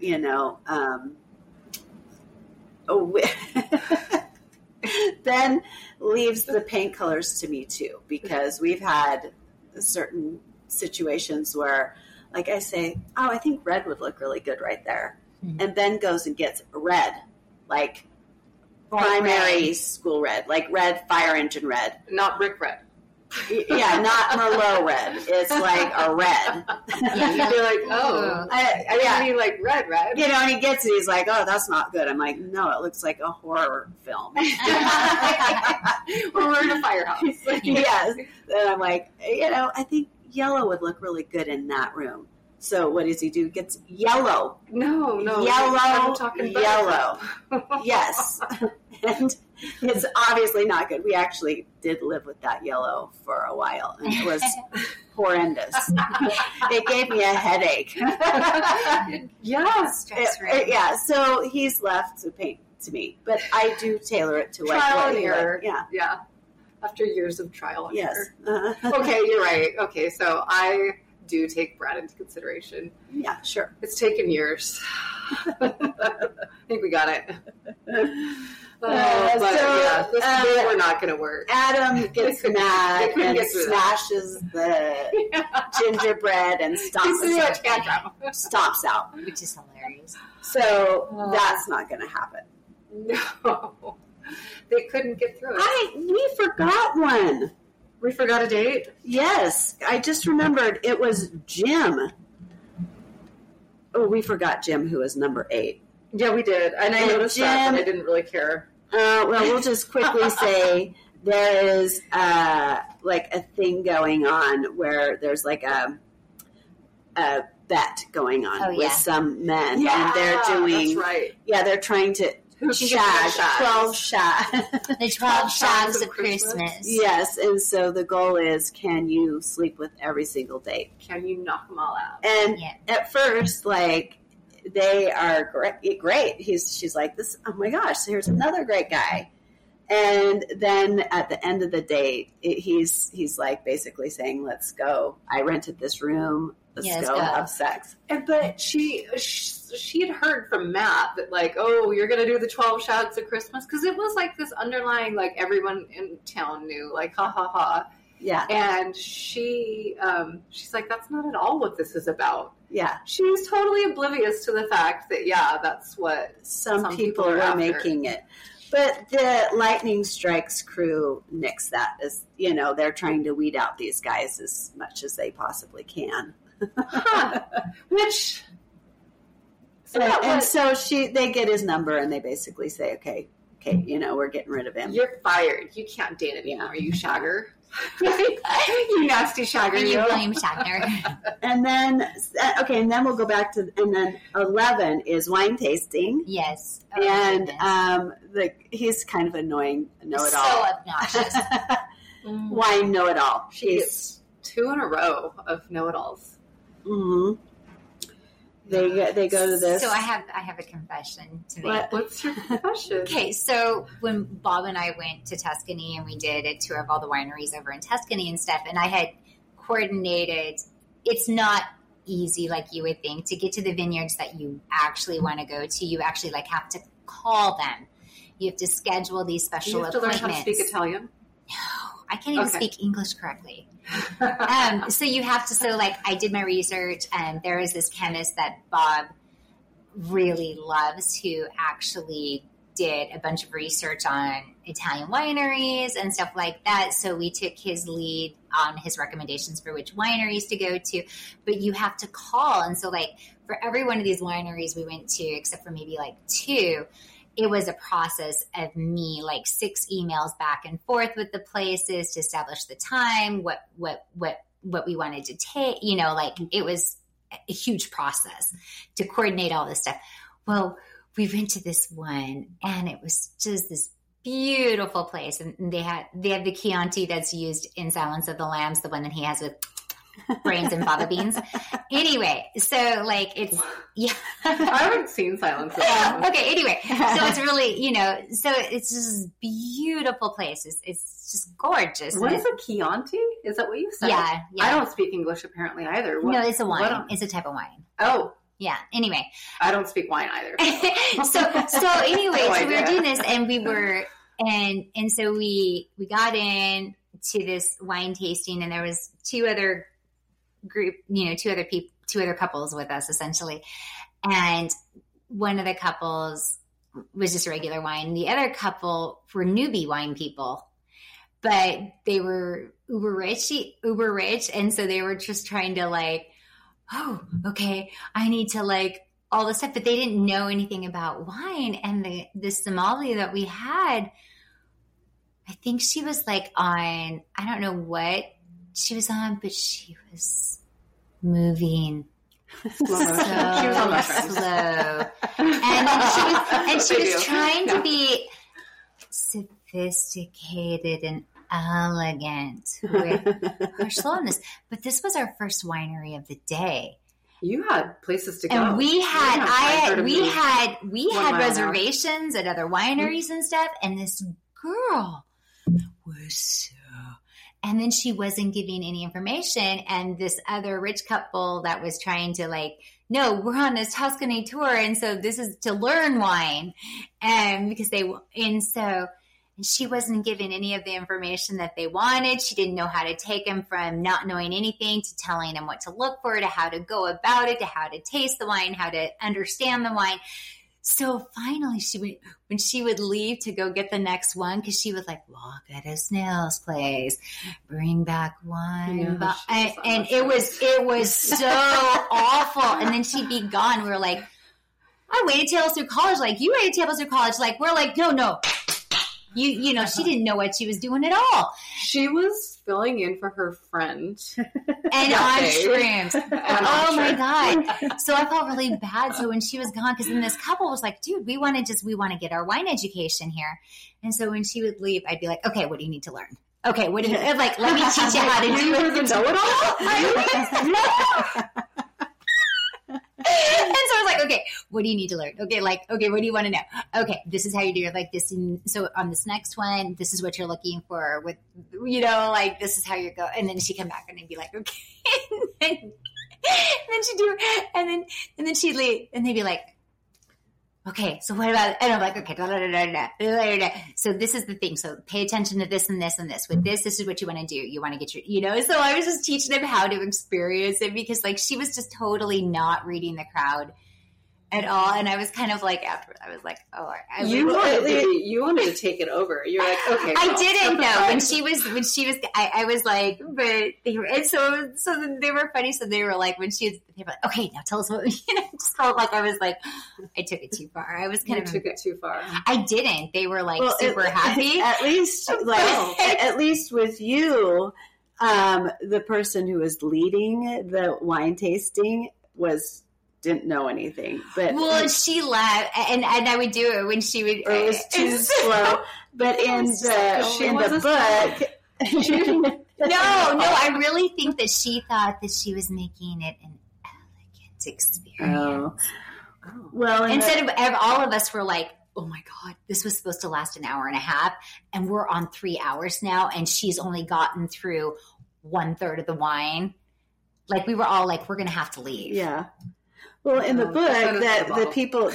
Ben leaves the paint colors to me too, because we've had certain situations where, like, I say, I think red would look really good right there. Mm-hmm. And Ben goes and gets red, like primary school red, like red fire engine red. Not brick red. Yeah, not Merlot red. It's like a red. Yeah, you're like, I mean, like red. And he gets it. He's like, oh, that's not good. I'm like, no, it looks like a horror film. Or we're in a firehouse. Yes. And I'm like, I think yellow would look really good in that room. So what does he do? Gets yellow. No. Yellow. Yes. And it's obviously not good. We actually did live with that yellow for a while, and it was horrendous. It gave me a headache. Yeah. So he's left to paint to me, but I do tailor it to trial and error. Yeah. After years of trial and error. Yes. Okay, you're right. Okay, so I do take Brad into consideration. Yeah, sure. It's taken years. I think we got it. They were not going to work. Adam gets mad couldn't and get through that. smashes the gingerbread and stomps out. Which is hilarious. So that's not going to happen. No. They couldn't get through it. We forgot one. We forgot a date? Yes, I just remembered it was Jim. Oh, we forgot Jim, who was number 8. Yeah, we did. And I noticed that, but I didn't really care. Well, we'll just quickly say there is like a thing going on where there's like a bet going on with some men. Yeah, and they're doing, that's right. Yeah, they're trying to shag 12 shag. The 12 shags of Christmas. Yes, and so the goal is, can you sleep with every single date? Can you knock them all out? And at first, like, they are great. She's like, this. Oh my gosh! Here's another great guy. And then at the end of the date, he's like basically saying, "Let's go. I rented this room. Let's go have sex." But she had heard from Matt that, like, oh, you're gonna do the 12 shots of Christmas, because it was like this underlying, like, everyone in town knew, like, ha ha ha. Yeah. And she's like, that's not at all what this is about. Yeah. She was totally oblivious to the fact that, that's what some people were making it. But the Lightning Strikes crew nixed that. As you know, they're trying to weed out these guys as much as they possibly can. Which, so they get his number and they basically say, okay, we're getting rid of him. You're fired. You can't date anymore, you shagger. You nasty shagger. You William Shatner. And then we'll go back to, and then 11 is wine tasting. Yes. And he's kind of annoying know-it-all. So obnoxious. Wine know-it-all. She gets 2 in a row of know-it-alls. Mm-hmm. They go to this. So I have a confession to make. What's your confession? Okay, so when Bob and I went to Tuscany and we did a tour of all the wineries over in Tuscany and stuff, and I had coordinated, it's not easy like you would think to get to the vineyards that you actually want to go to. You actually have to call them. You have to schedule these special appointments. You have to learn how to speak Italian? No, I can't even speak English correctly. So you have to, I did my research, and there is this chemist that Bob really loves who actually did a bunch of research on Italian wineries and stuff like that. So we took his lead on his recommendations for which wineries to go to, but you have to call. And so for every one of these wineries we went to, except for maybe 2, it was a process of me 6 emails back and forth with the places to establish the time, what we wanted to take, it was a huge process to coordinate all this stuff. Well, we went to this one and it was just this beautiful place. And they have the Chianti that's used in Silence of the Lambs, the one that he has with brains and fava beans. Anyway, so it's I haven't seen Silence of the Lambs. Okay, anyway, so it's really so it's just this beautiful place. It's just gorgeous. What is a Chianti? Is that what you said? Yeah. I don't speak English apparently either. No, it's a wine. It's a type of wine. Oh. Yeah. Anyway, I don't speak wine either. So anyway, so we were doing this, and we were, and so we got in to this wine tasting, and there was 2 other couples with us essentially, and one of the couples was just regular wine. The other couple were newbie wine people, but they were uber rich, and so they were just trying to oh, okay, I need to all this stuff, but they didn't know anything about wine. And the sommelier that we had, I think she was on, I don't know what she was on, but she was moving slow. She was on mushrooms. Slow. And she was trying to be sophisticated and elegant with her slowness. But this was our first winery of the day. You had places to go. And we had reservations at other wineries and stuff, and this girl was so, and then she wasn't giving any information, and this other rich couple that was trying to no, we're on this Tuscany tour. And so this is to learn wine. And she wasn't given any of the information that they wanted. She didn't know how to take them from not knowing anything to telling them what to look for, to how to go about it, to how to taste the wine, how to understand the wine. So finally, when she would leave to go get the next one, because she was like, walk at a snail's pace, bring back one. And it was so awful. And then she'd be gone. We were like, I waited tables through college. Like, you waited tables through college. Like, we're like, no. You know, she didn't know what she was doing at all. She was filling in for her friend. And on shrooms. Oh my God. So I felt really bad. So when she was gone, because then this couple was like, dude, we want to get our wine education here. And so when she would leave, I'd be like, okay, what do you need to learn? Okay, what do you like? Let me teach you how to do it. The know-it-all. And so I was like, okay, what do you need to learn? Okay, what do you want to know? Okay, this is how you do it like this. And so on this next one, this is what you're looking for with, like this is how you go. And then she'd come back and I'd be like, okay. and then she'd do it. And then she'd leave and they'd be like, okay, so what about, and I'm like, okay, so this is the thing. So pay attention to this and this and this. With this is what you want to do. You want to get your, so I was just teaching him how to experience it because like she was just totally not reading the crowd at all. And I was kind of like, after I was like, oh, you wanted to take it over. You're like, okay. I didn't know when she was, I was like, but they were, and so they were funny. So they were like, they were like, okay, now tell us what, I just felt like I was like, I took it too far. I was took it too far. I didn't. They were like super happy. At least with you, the person who was leading the wine tasting didn't know anything, but she left, and I would do it when she would. Or it was too slow. But in the book, no, I really think that she thought that she was making it an elegant experience. Oh. Well, instead of all of us were like, oh my God, this was supposed to last an hour and a half, and we're on 3 hours now, and she's only gotten through 1/3 of the wine. Like we were all like, we're going to have to leave. Yeah. Well, in the book, the people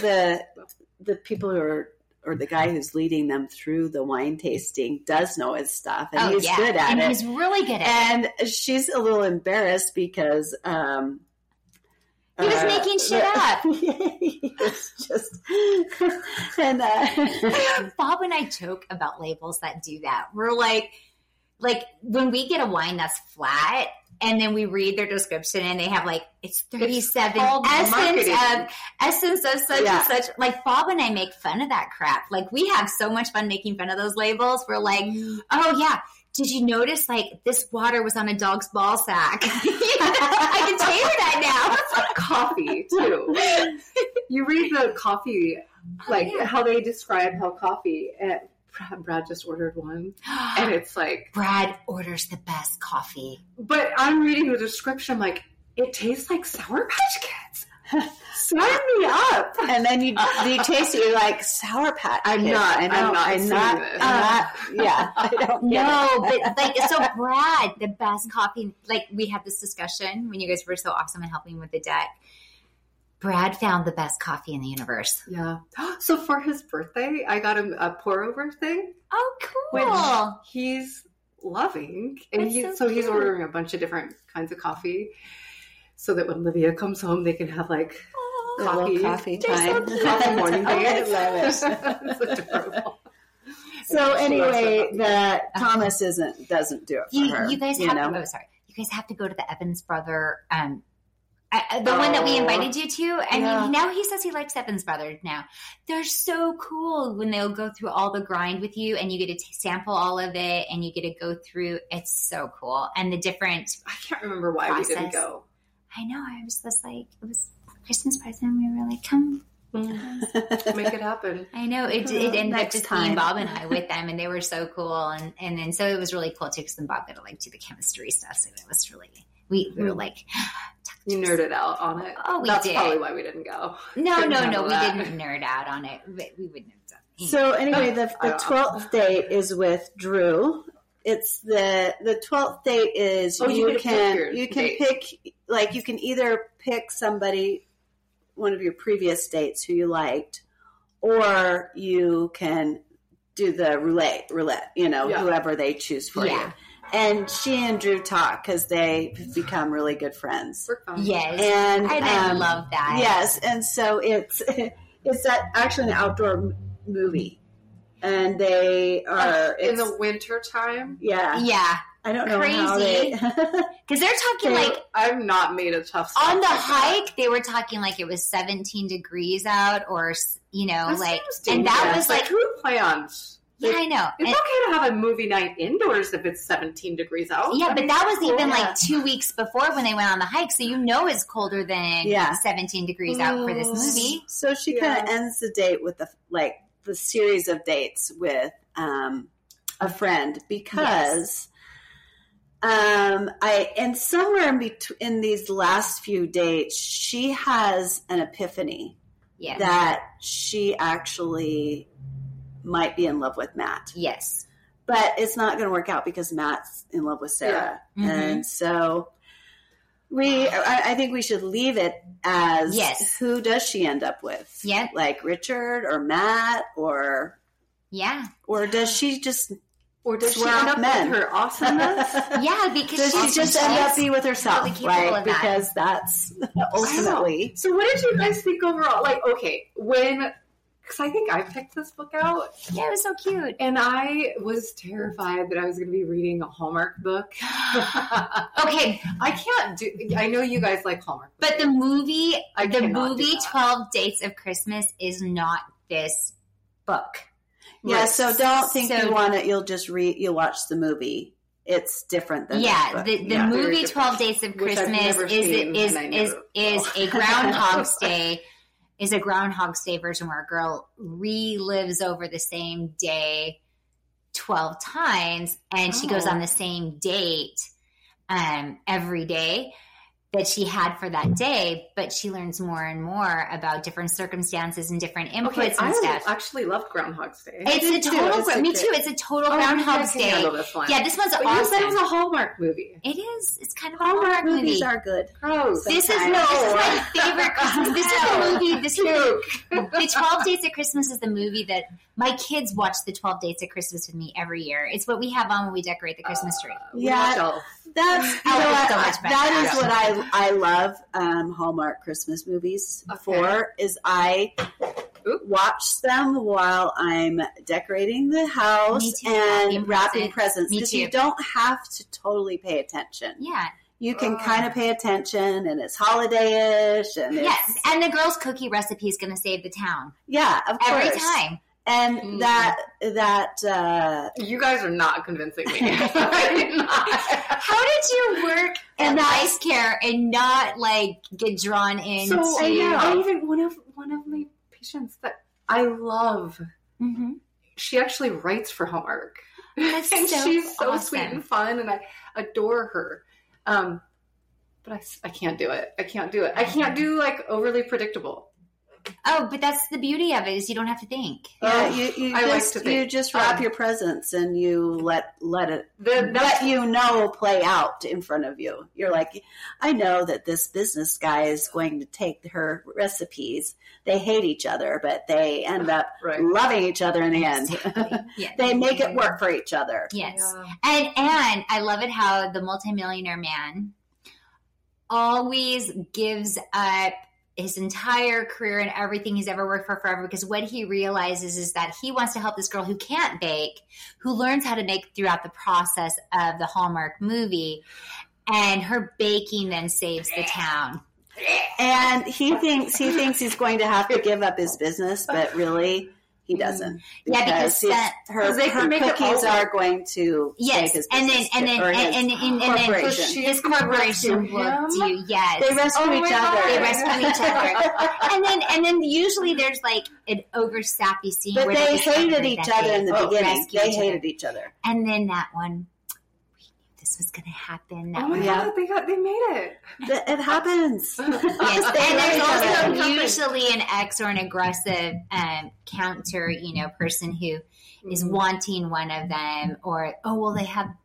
who are, or the guy who's leading them through the wine tasting does know his stuff, and he's good at it. And he's really good at it. And she's a little embarrassed because he was making shit up. It's just, and Bob and I joke about labels that do that. We're like when we get a wine that's flat. And then we read their description and they have like, it's 37 essence of such and such. Like Bob and I make fun of that crap. Like we have so much fun making fun of those labels. We're like, oh yeah. Did you notice like this water was on a dog's ball sack? I can tell you that now. It's like coffee too. You read the coffee, like how they describe how coffee Brad just ordered one, and it's like Brad orders the best coffee. But I'm reading the description, I'm like, it tastes like Sour Patch Kids. Sign me up. And then you taste it, you're like, Sour Patch Kids. I'm not. Yeah, I don't. No, but like, so Brad, the best coffee. Like we had this discussion when you guys were so awesome and helping with the deck. Brad found the best coffee in the universe. Yeah. So for his birthday, I got him a pour over thing. Oh, cool. Which he's loving. And he's ordering a bunch of different kinds of coffee so that when Livia comes home, they can have like coffee time. Coffee morning. I love it. It's adorable. So anyway, Thomas doesn't do it for her. You guys have to. Oh, sorry. You guys have to go to the Evans Brother. The one that we invited you to, and now he says he likes Evans Brothers now. They're so cool when they'll go through all the grind with you, and you get to sample all of it, and you get to go through. It's so cool, and the different. I can't remember why we didn't go. I know. I was just like, it was Christmas present. We were like, come. Make it happen. I know it ended up just being Bob and I with them, and they were so cool, and then so it was really cool too because then Bob got to like do the chemistry stuff, so it was really. We were like, you nerded out on it. Oh, we That's did. That's probably why we didn't go. No, we didn't nerd out on it. But we wouldn't have done it. So anyway, the 12th date is with Drew. It's the 12th date is you can pick, like you can either pick somebody one of your previous dates who you liked, or you can do the roulette, whoever they choose for you. And she and Drew talk because they've become really good friends. Yes. And I love that. Yes. And so it's actually an outdoor movie. And they are in the winter time. Yeah. Yeah. I don't know Crazy. how they because they're talking like I've not made a tough step on the like hike. that. They were talking like it was 17 degrees out, or That like, seems and that dangerous. was like, who plans? yeah, I know. It's okay to have a movie night indoors if it's 17 degrees out. Yeah, but that was even yeah. like 2 weeks before when they went on the hike, so it's colder than 17 degrees out for this movie. So she kind of ends the date with the series of dates with a friend because and somewhere in these last few dates, she has an epiphany that she actually might be in love with Matt. Yes. But it's not going to work out because Matt's in love with Sarah. Yeah. Mm-hmm. And so I think we should leave it as who does she end up with? Yeah. Like Richard or Matt or does she just she end up men? with her awesomeness? Yeah, because does she just end up be with herself, really right? Because that's ultimately. So what did you guys think overall? Like, okay, because I think I picked this book out. Yeah, it was so cute. And I was terrified that I was going to be reading a Hallmark book. Okay. I know you guys like Hallmark books. But the movie, cannot do that. 12 Dates of Christmas is not this book. Yeah, so don't think you want it. You'll just you'll watch the movie. It's different than the movie 12 Days of Christmas is a Groundhog's Day. Is a Groundhog's Day version where a girl relives over the same day 12 times, and she goes on the same date every day that she had for that day, but she learns more and more about different circumstances and different inputs and stuff. I actually loved Groundhog's Day. It's a total, me too. It's a total Groundhog's Day. This one. Yeah, this one's but awesome. You said it was a Hallmark movie. It is. It's kind of a Hallmark movie. Movies are good. Gross. This is my favorite Christmas. This is the movie. The 12 Days of Christmas is the movie that my kids watch. The 12 Days of Christmas with me every year. It's what we have on when we decorate the Christmas tree. That's so much better. That is what I love Hallmark Christmas movies for. Is I watch them while I'm decorating the house and wrapping presents because you don't have to totally pay attention. Yeah. You can kind of pay attention, and it's holiday-ish. And and the girl's cookie recipe is going to save the town. Yeah, of course. Every time. And that you guys are not convincing me. How did you work in Ice Care and not get drawn into? So I even one of my patients that I love. Mm-hmm. She actually writes for Hallmark, and she's so awesome. sweet and fun, and I adore her. But I can't do it. I can't do it. I can't do overly predictable. Oh, but that's the beauty of it is you don't have to think. Yeah, you just wrap your presents and you let it play out in front of you. You're like, I know that this business guy is going to take her recipes. They hate each other, but they end up loving each other in the end. Yes. They make it work for each other. Yes. Yeah. And I love it how the multimillionaire man always gives up his entire career and everything he's ever worked for forever, because what he realizes is that he wants to help this girl who can't bake, who learns how to make throughout the process of the Hallmark movie, and her baking then saves the town. And he thinks he's going to have to give up his business, but really he doesn't. Because her cookies are going to save his business. And then his corporation will do. Yes, they rescue each other. And then usually there's an over-sappy scene. But where they hated each other in the beginning. They hated each other. And then that one, we knew this was going to happen. Oh my God, they made it. It happens. Yes, and there's also usually an ex or an aggressive counter, person who is wanting one of them, or they have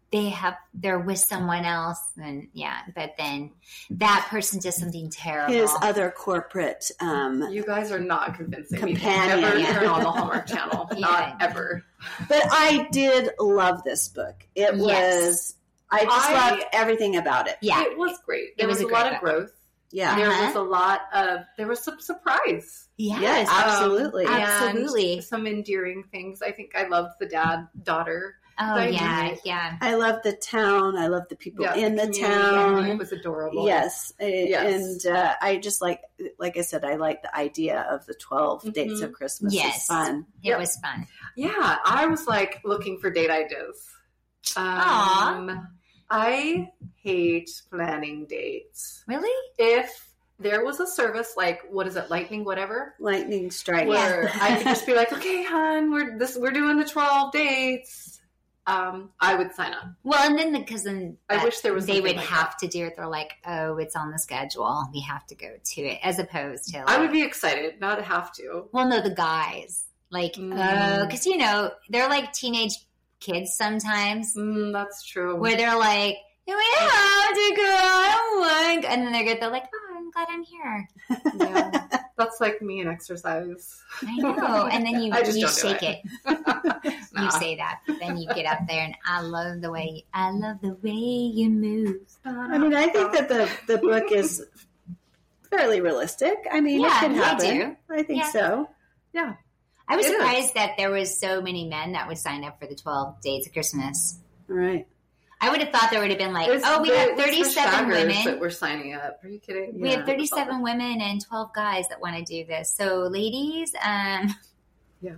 they're with someone else, and but then that person does something terrible. His other corporate You guys are not convincing Companion. me. Never Yeah. turn on the Hallmark Channel. Not ever. But I did love this book. It was Yes. I just loved everything about it. Yeah. It was great. It There was was a a lot great of book. growth. Yeah. There was some surprise. Yes, absolutely. And Absolutely. some endearing things. I think I loved the daughter. Oh dynamic. yeah. I love the town. I love the people in the community town. dynamic was adorable. Yes. Yes. And I just like I said, I like the idea of the 12 dates of Christmas. Yes. It's fun. It was fun. Yeah, I was like looking for date ideas. Aw. I hate planning dates. Really? If there was a service like, what is it, Lightning, whatever, Lightning strike. where I could just be like, okay, hon, we're doing the 12 dates. I would sign up. Well, and then because then I wish there was they something would like have to do it. They're like, oh, it's on the schedule. We have to go to it, as opposed to. Like, I would be excited, not have to. Well, no, the guys like, because they're like teenage kids sometimes, That's true. where they're like, we have to go, and then they're like, oh, I'm glad I'm here. Yeah. That's like me in exercise. I know, and then you I just don't do shake it. it. Nah. You say that, but then you get up there, and I love the way you move. I mean, I think that the book is fairly realistic. I mean, it can I happen. do. I think Yeah. so. Yeah. I was It is. surprised that there was so many men that would sign up for the 12 days of Christmas. All right. I would have thought there would have been like, It's we the- have it's the 37 shaggers that women. we're signing up. Are you kidding? We Yeah. have 37 women and 12 guys that want to do this. So, ladies, Yeah.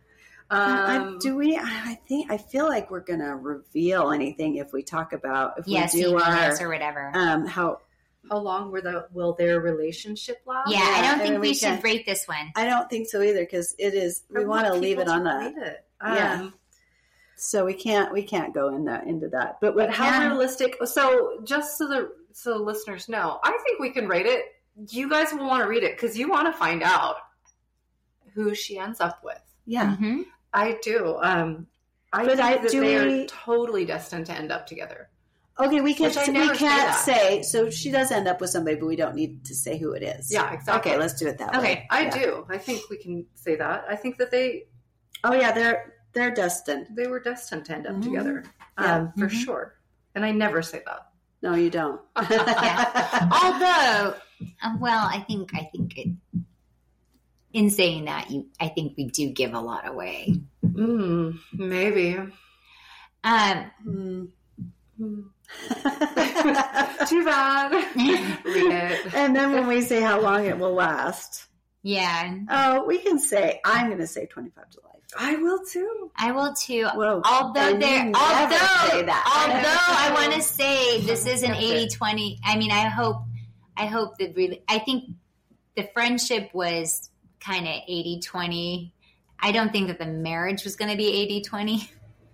I feel like we're going to reveal anything if we talk about if yes, we do minutes our or whatever. How long will their relationship last? yeah, I don't and think we we should can- rate this one. I don't think so either because it is. We want to leave it on the. Yeah. So we can't go into that. But But what how can, realistic? So just so the listeners know, I think we can rate it. You guys will want to read it because you want to find out who she ends up with. yeah. Mm-hmm. I do. I But think that do they we- are totally destined to end up together. Okay, we Which I can't never say that. say. So she does end up with somebody, but we don't need to say who it is. Yeah, exactly. Okay, let's do it that way. Okay, I Yeah. do. I think we can say that. I think that they Oh yeah, they're destined. were destined to end up Mhm. together. Yeah. For Mhm. sure. And I never say that. No, you don't. Although, well, I think it. In saying that, I think we do give a lot away. Maybe. Hmm. Too bad. Read it. And then when we say how long it will last, Yeah, oh, we can say I'm going to say 25 to life. I will too. I will too. Whoa. Although And you there, never although say that. I want to say this is an That's 80-20. I mean, I hope that really. I think the friendship was kind of 80-20. I don't think that the marriage was going to be 80-20,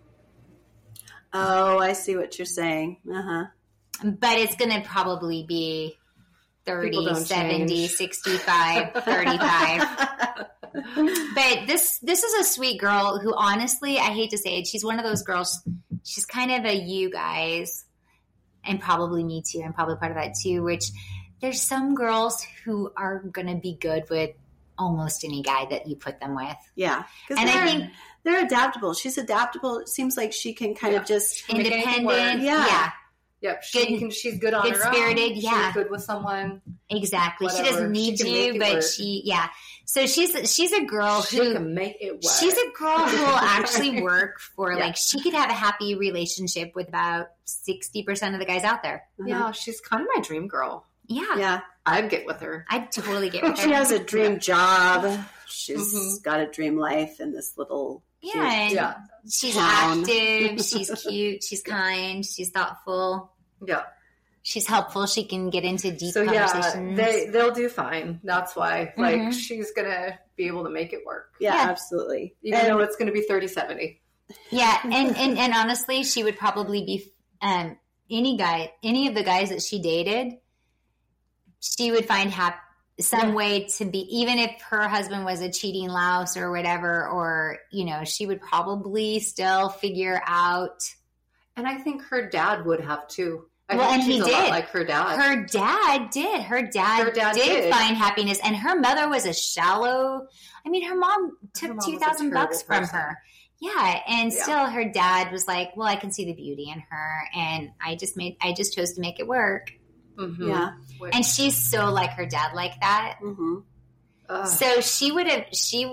Oh, I see what you're saying. Uh-huh. but it's going to probably be People 30, don't 70, change. 65, 35. But this is a sweet girl who, honestly, I hate to say it, she's one of those girls. She's kind of a you guys, and probably me too. I'm probably part of that too. Which there's some girls who are going to be good with almost any guy that you put them with, Yeah. and I think they're adaptable. She's adaptable. It seems like she can kind of just Make anything work. independent. Yeah. Yeah, Yep. She's good on her good-spirited, own. yeah. She's good with someone. exactly. Whatever. She doesn't need She can you, make it but work. So she's a girl She who can make it work. she's a girl who will actually work for, Yeah. like, she could have a happy relationship with about 60% of the guys out there. Yeah, she's kind of my dream girl. Yeah. Yeah. I'd get with her. I'd totally get with her. She has a dream job. She's Mhm. got a dream life in this little. yeah, and Yeah. she's Town. active, she's cute, she's kind, she's thoughtful, Yeah. she's helpful, she can get into deep So yeah, conversations. they'll do fine. That's why. Like Mhm. she's gonna be able to make it work. Yeah, Yeah. absolutely. Even And- though it's gonna be 30-70. Yeah, and honestly, she would probably be any of the guys that she dated, she would find some way to be, even if her husband was a cheating louse or whatever, or she would probably still figure out And I think her dad would have too. Well, think and he she's a lot did. like her dad. Her dad did. Her dad did find happiness, and her mother was a shallow. I mean, her mom took $2,000 from her. Yeah, and still, her dad was like, "Well, I can see the beauty in her, and I just chose to make it work." Mm-hmm. Yeah, and she's so like her dad, like that. Mm-hmm. So she would have.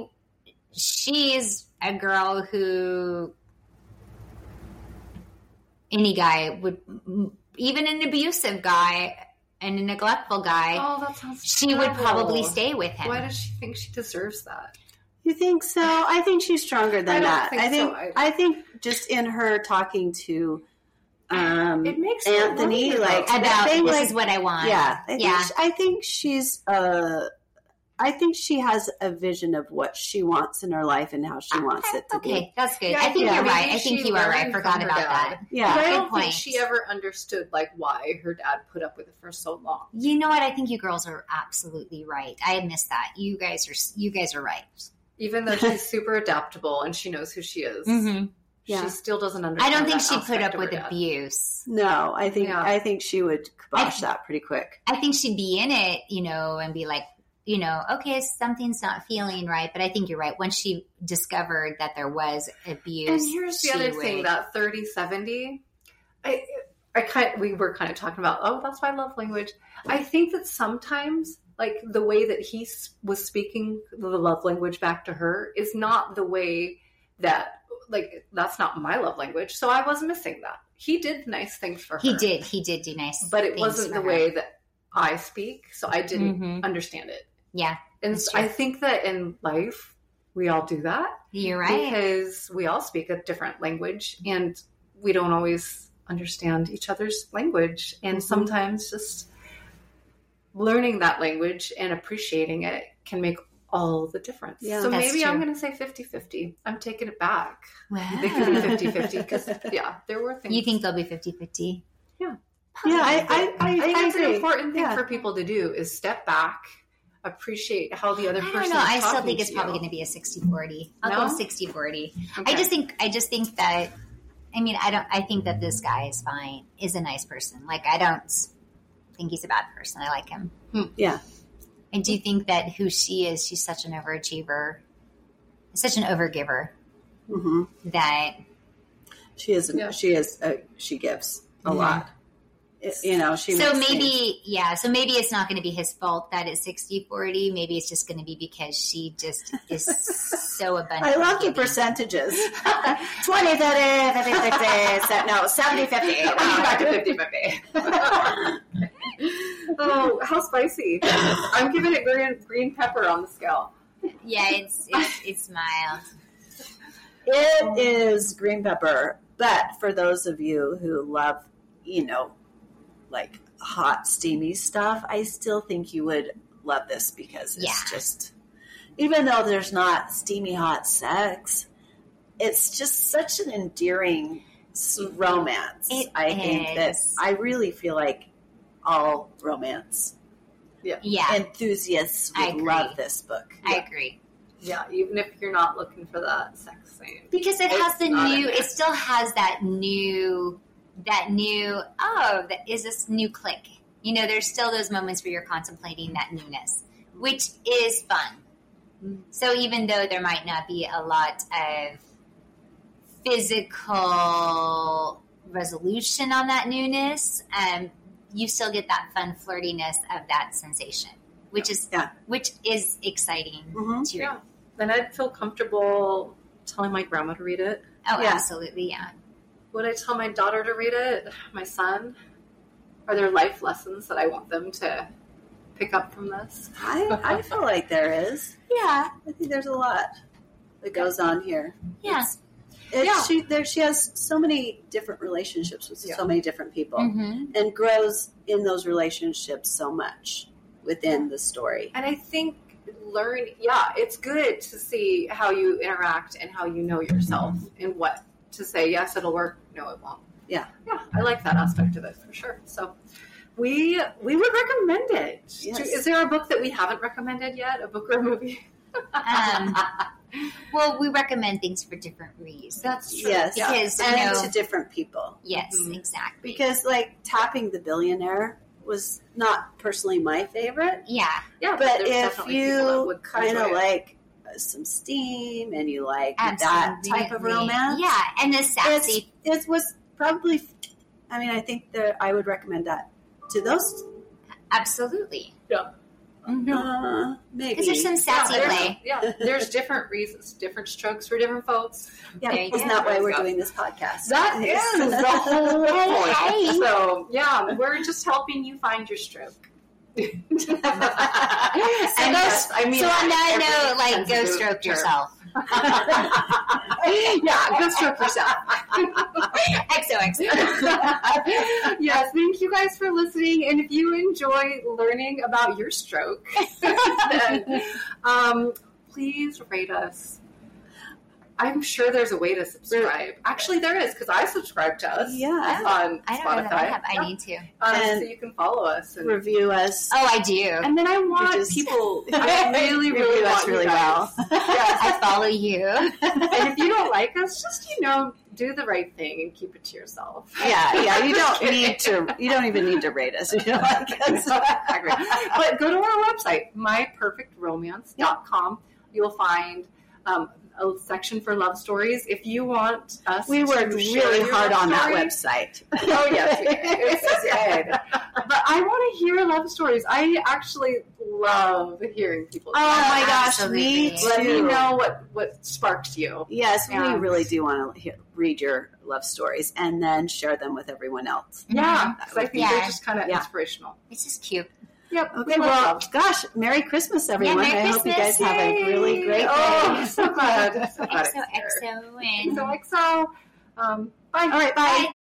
She's a girl who any guy would. Even an abusive guy and a neglectful guy, that sounds she would probably stay with him. Why does she think she deserves that? You think so? I think she's stronger than that. I think just in her talking to it makes Anthony, like about thing, this like, is what I want. Yeah, I think she's. I think she has a vision of what she wants in her life and how she wants it to be. Okay, that's good. Yeah, I think you're right. I maybe think she you are right. learned Forgot from her about dad. that. Yeah, But I Good don't point. think she ever understood like why her dad put up with it for so long. You know what? I think you girls are absolutely right. I missed that. You guys are right. Even though she's super adaptable and she knows who she is, Mm-hmm. she still doesn't understand. I don't think that she'd put aspect up of with her dad. abuse. No, I think she would kibosh that pretty quick. I think she'd be in it, and be like, okay, something's not feeling right. But I think you're right. Once she discovered that there was abuse, and here's the other thing: that 30-70. We were kind of talking about. That's my love language. I think that sometimes, like the way that he was speaking the love language back to her is not the way that, like, that's not my love language. So I was missing that. He did nice things for her. He did do nice, but it things wasn't for the her. way that I speak. So I didn't Mhm. understand it. Yeah, And that's true. I think that in life we all do that. You're right. Because we all speak a different language and we don't always understand each other's language. And sometimes just learning that language and appreciating it can make all the difference. Yeah, so that's maybe true. I'm going to say 50-50. I'm taking it back. Wow. They could be 50-50 because, there were things. You think they'll be 50-50? Yeah, I think it's agree. an important thing Yeah. for people to do is step back, appreciate how the other I person don't know. is I still talking think it's to probably you. going to be a 60-40. I'll No? go 60-40. Okay. I just think that, I think that this guy is fine, is a nice person. Like, I don't think he's a bad person. I like him. Yeah. I do think that who she is, she's such an overachiever, such an overgiver Mm-hmm. that She is. Yeah. She is. She gives a lot. She. so makes things- maybe it's not going to be his fault that it's 60-40. Maybe it's just going to be because she just is so abundant. I love the percentages. 20, 30, 50, 60, no, 70, 50. Back to 50-50. Oh, how spicy. I'm giving it green pepper on the scale. Yeah, it's mild. It is green pepper, but for those of you who love, like hot, steamy stuff, I still think you would love this because it's just, even though there's not steamy hot sex, it's just such an endearing romance. I think that I really feel like all romance Yeah, enthusiasts I would agree. love this book. I agree. Yeah, even if you're not looking for that sex scene. Because it has the not in new, there. it still has that new, that is this new click. There's still those moments where you're contemplating that newness, which is fun. So even though there might not be a lot of physical resolution on that newness, you still get that fun flirtiness of that sensation, which is exciting Mhm. to read. Yeah. And I'd feel comfortable telling my grandma to read it. Oh, Yeah. absolutely, yeah. Would I tell my daughter to read it? My son? Are there life lessons that I want them to pick up from this? I feel like there is. Yeah, I think there's a lot that goes on here. yeah. She has so many different relationships with so many different people Mm-hmm. and grows in those relationships so much within the story. And I think it's good to see how you interact and how you know yourself and what to say. Yes, it'll work. No, it won't. Yeah. Yeah, I like that aspect of it for sure. So we would recommend it. Yes. Is there a book that we haven't recommended yet? A book or a movie? Well, we recommend things for different reasons. That's true. Yes, Because, and to different people. Yes, Mhm. exactly. Because like Tapping the Billionaire was not personally my favorite, Yeah. Yeah, but there's if definitely people that you would kind enjoy of it. like some steam and you like Absolutely. that type of romance, Yeah, and the sassy. it was probably. I mean, I think that I would recommend that to those. Absolutely. Maybe Because there's some sassy play. There's different reasons, different strokes for different folks. Yeah, There you isn't go. that why There we're you go. doing this podcast? That is the whole Hey. point. So yeah, we're just helping you find your stroke. And yes, I mean, so on that everything note, like, tends go to stroke your- yourself. Yeah, go stroke yourself. XOXO. Yes, thank you guys for listening. And if you enjoy learning about your stroke, then please rate us. I'm sure there's a way to subscribe. Actually, there is, because I subscribe to us Yeah. on I don't know Spotify. that I have. I need to. And so you can follow us. And, Review us. Oh, I do. and then I want Just- people, I really, really Review us want you really guys. well. Yes. I follow you. And if you don't like us, just, do the right thing and keep it to yourself. Yeah. You don't even need to rate us if you don't like us. Exactly. But go to our website, myperfectromance.com. You'll find a section for love stories. If you want us We worked to share really your hard love on that story- website. Oh, yes. It's good. But I want to hear love stories. I actually love hearing people's Oh my gosh, Absolutely. me too. Let me know what sparks you. Yes, we Yeah. really do want to read your love stories and then share them with everyone else. Yeah, because I think Yeah. they're just kind of Yeah. inspirational. This is cute. Yep. Okay, well, gosh, Merry Christmas, everyone. Merry I hope you guys Christmas. have a really great day. Oh, so glad. So glad it's here. XOXO and XOXO. Bye. All right, bye. Bye.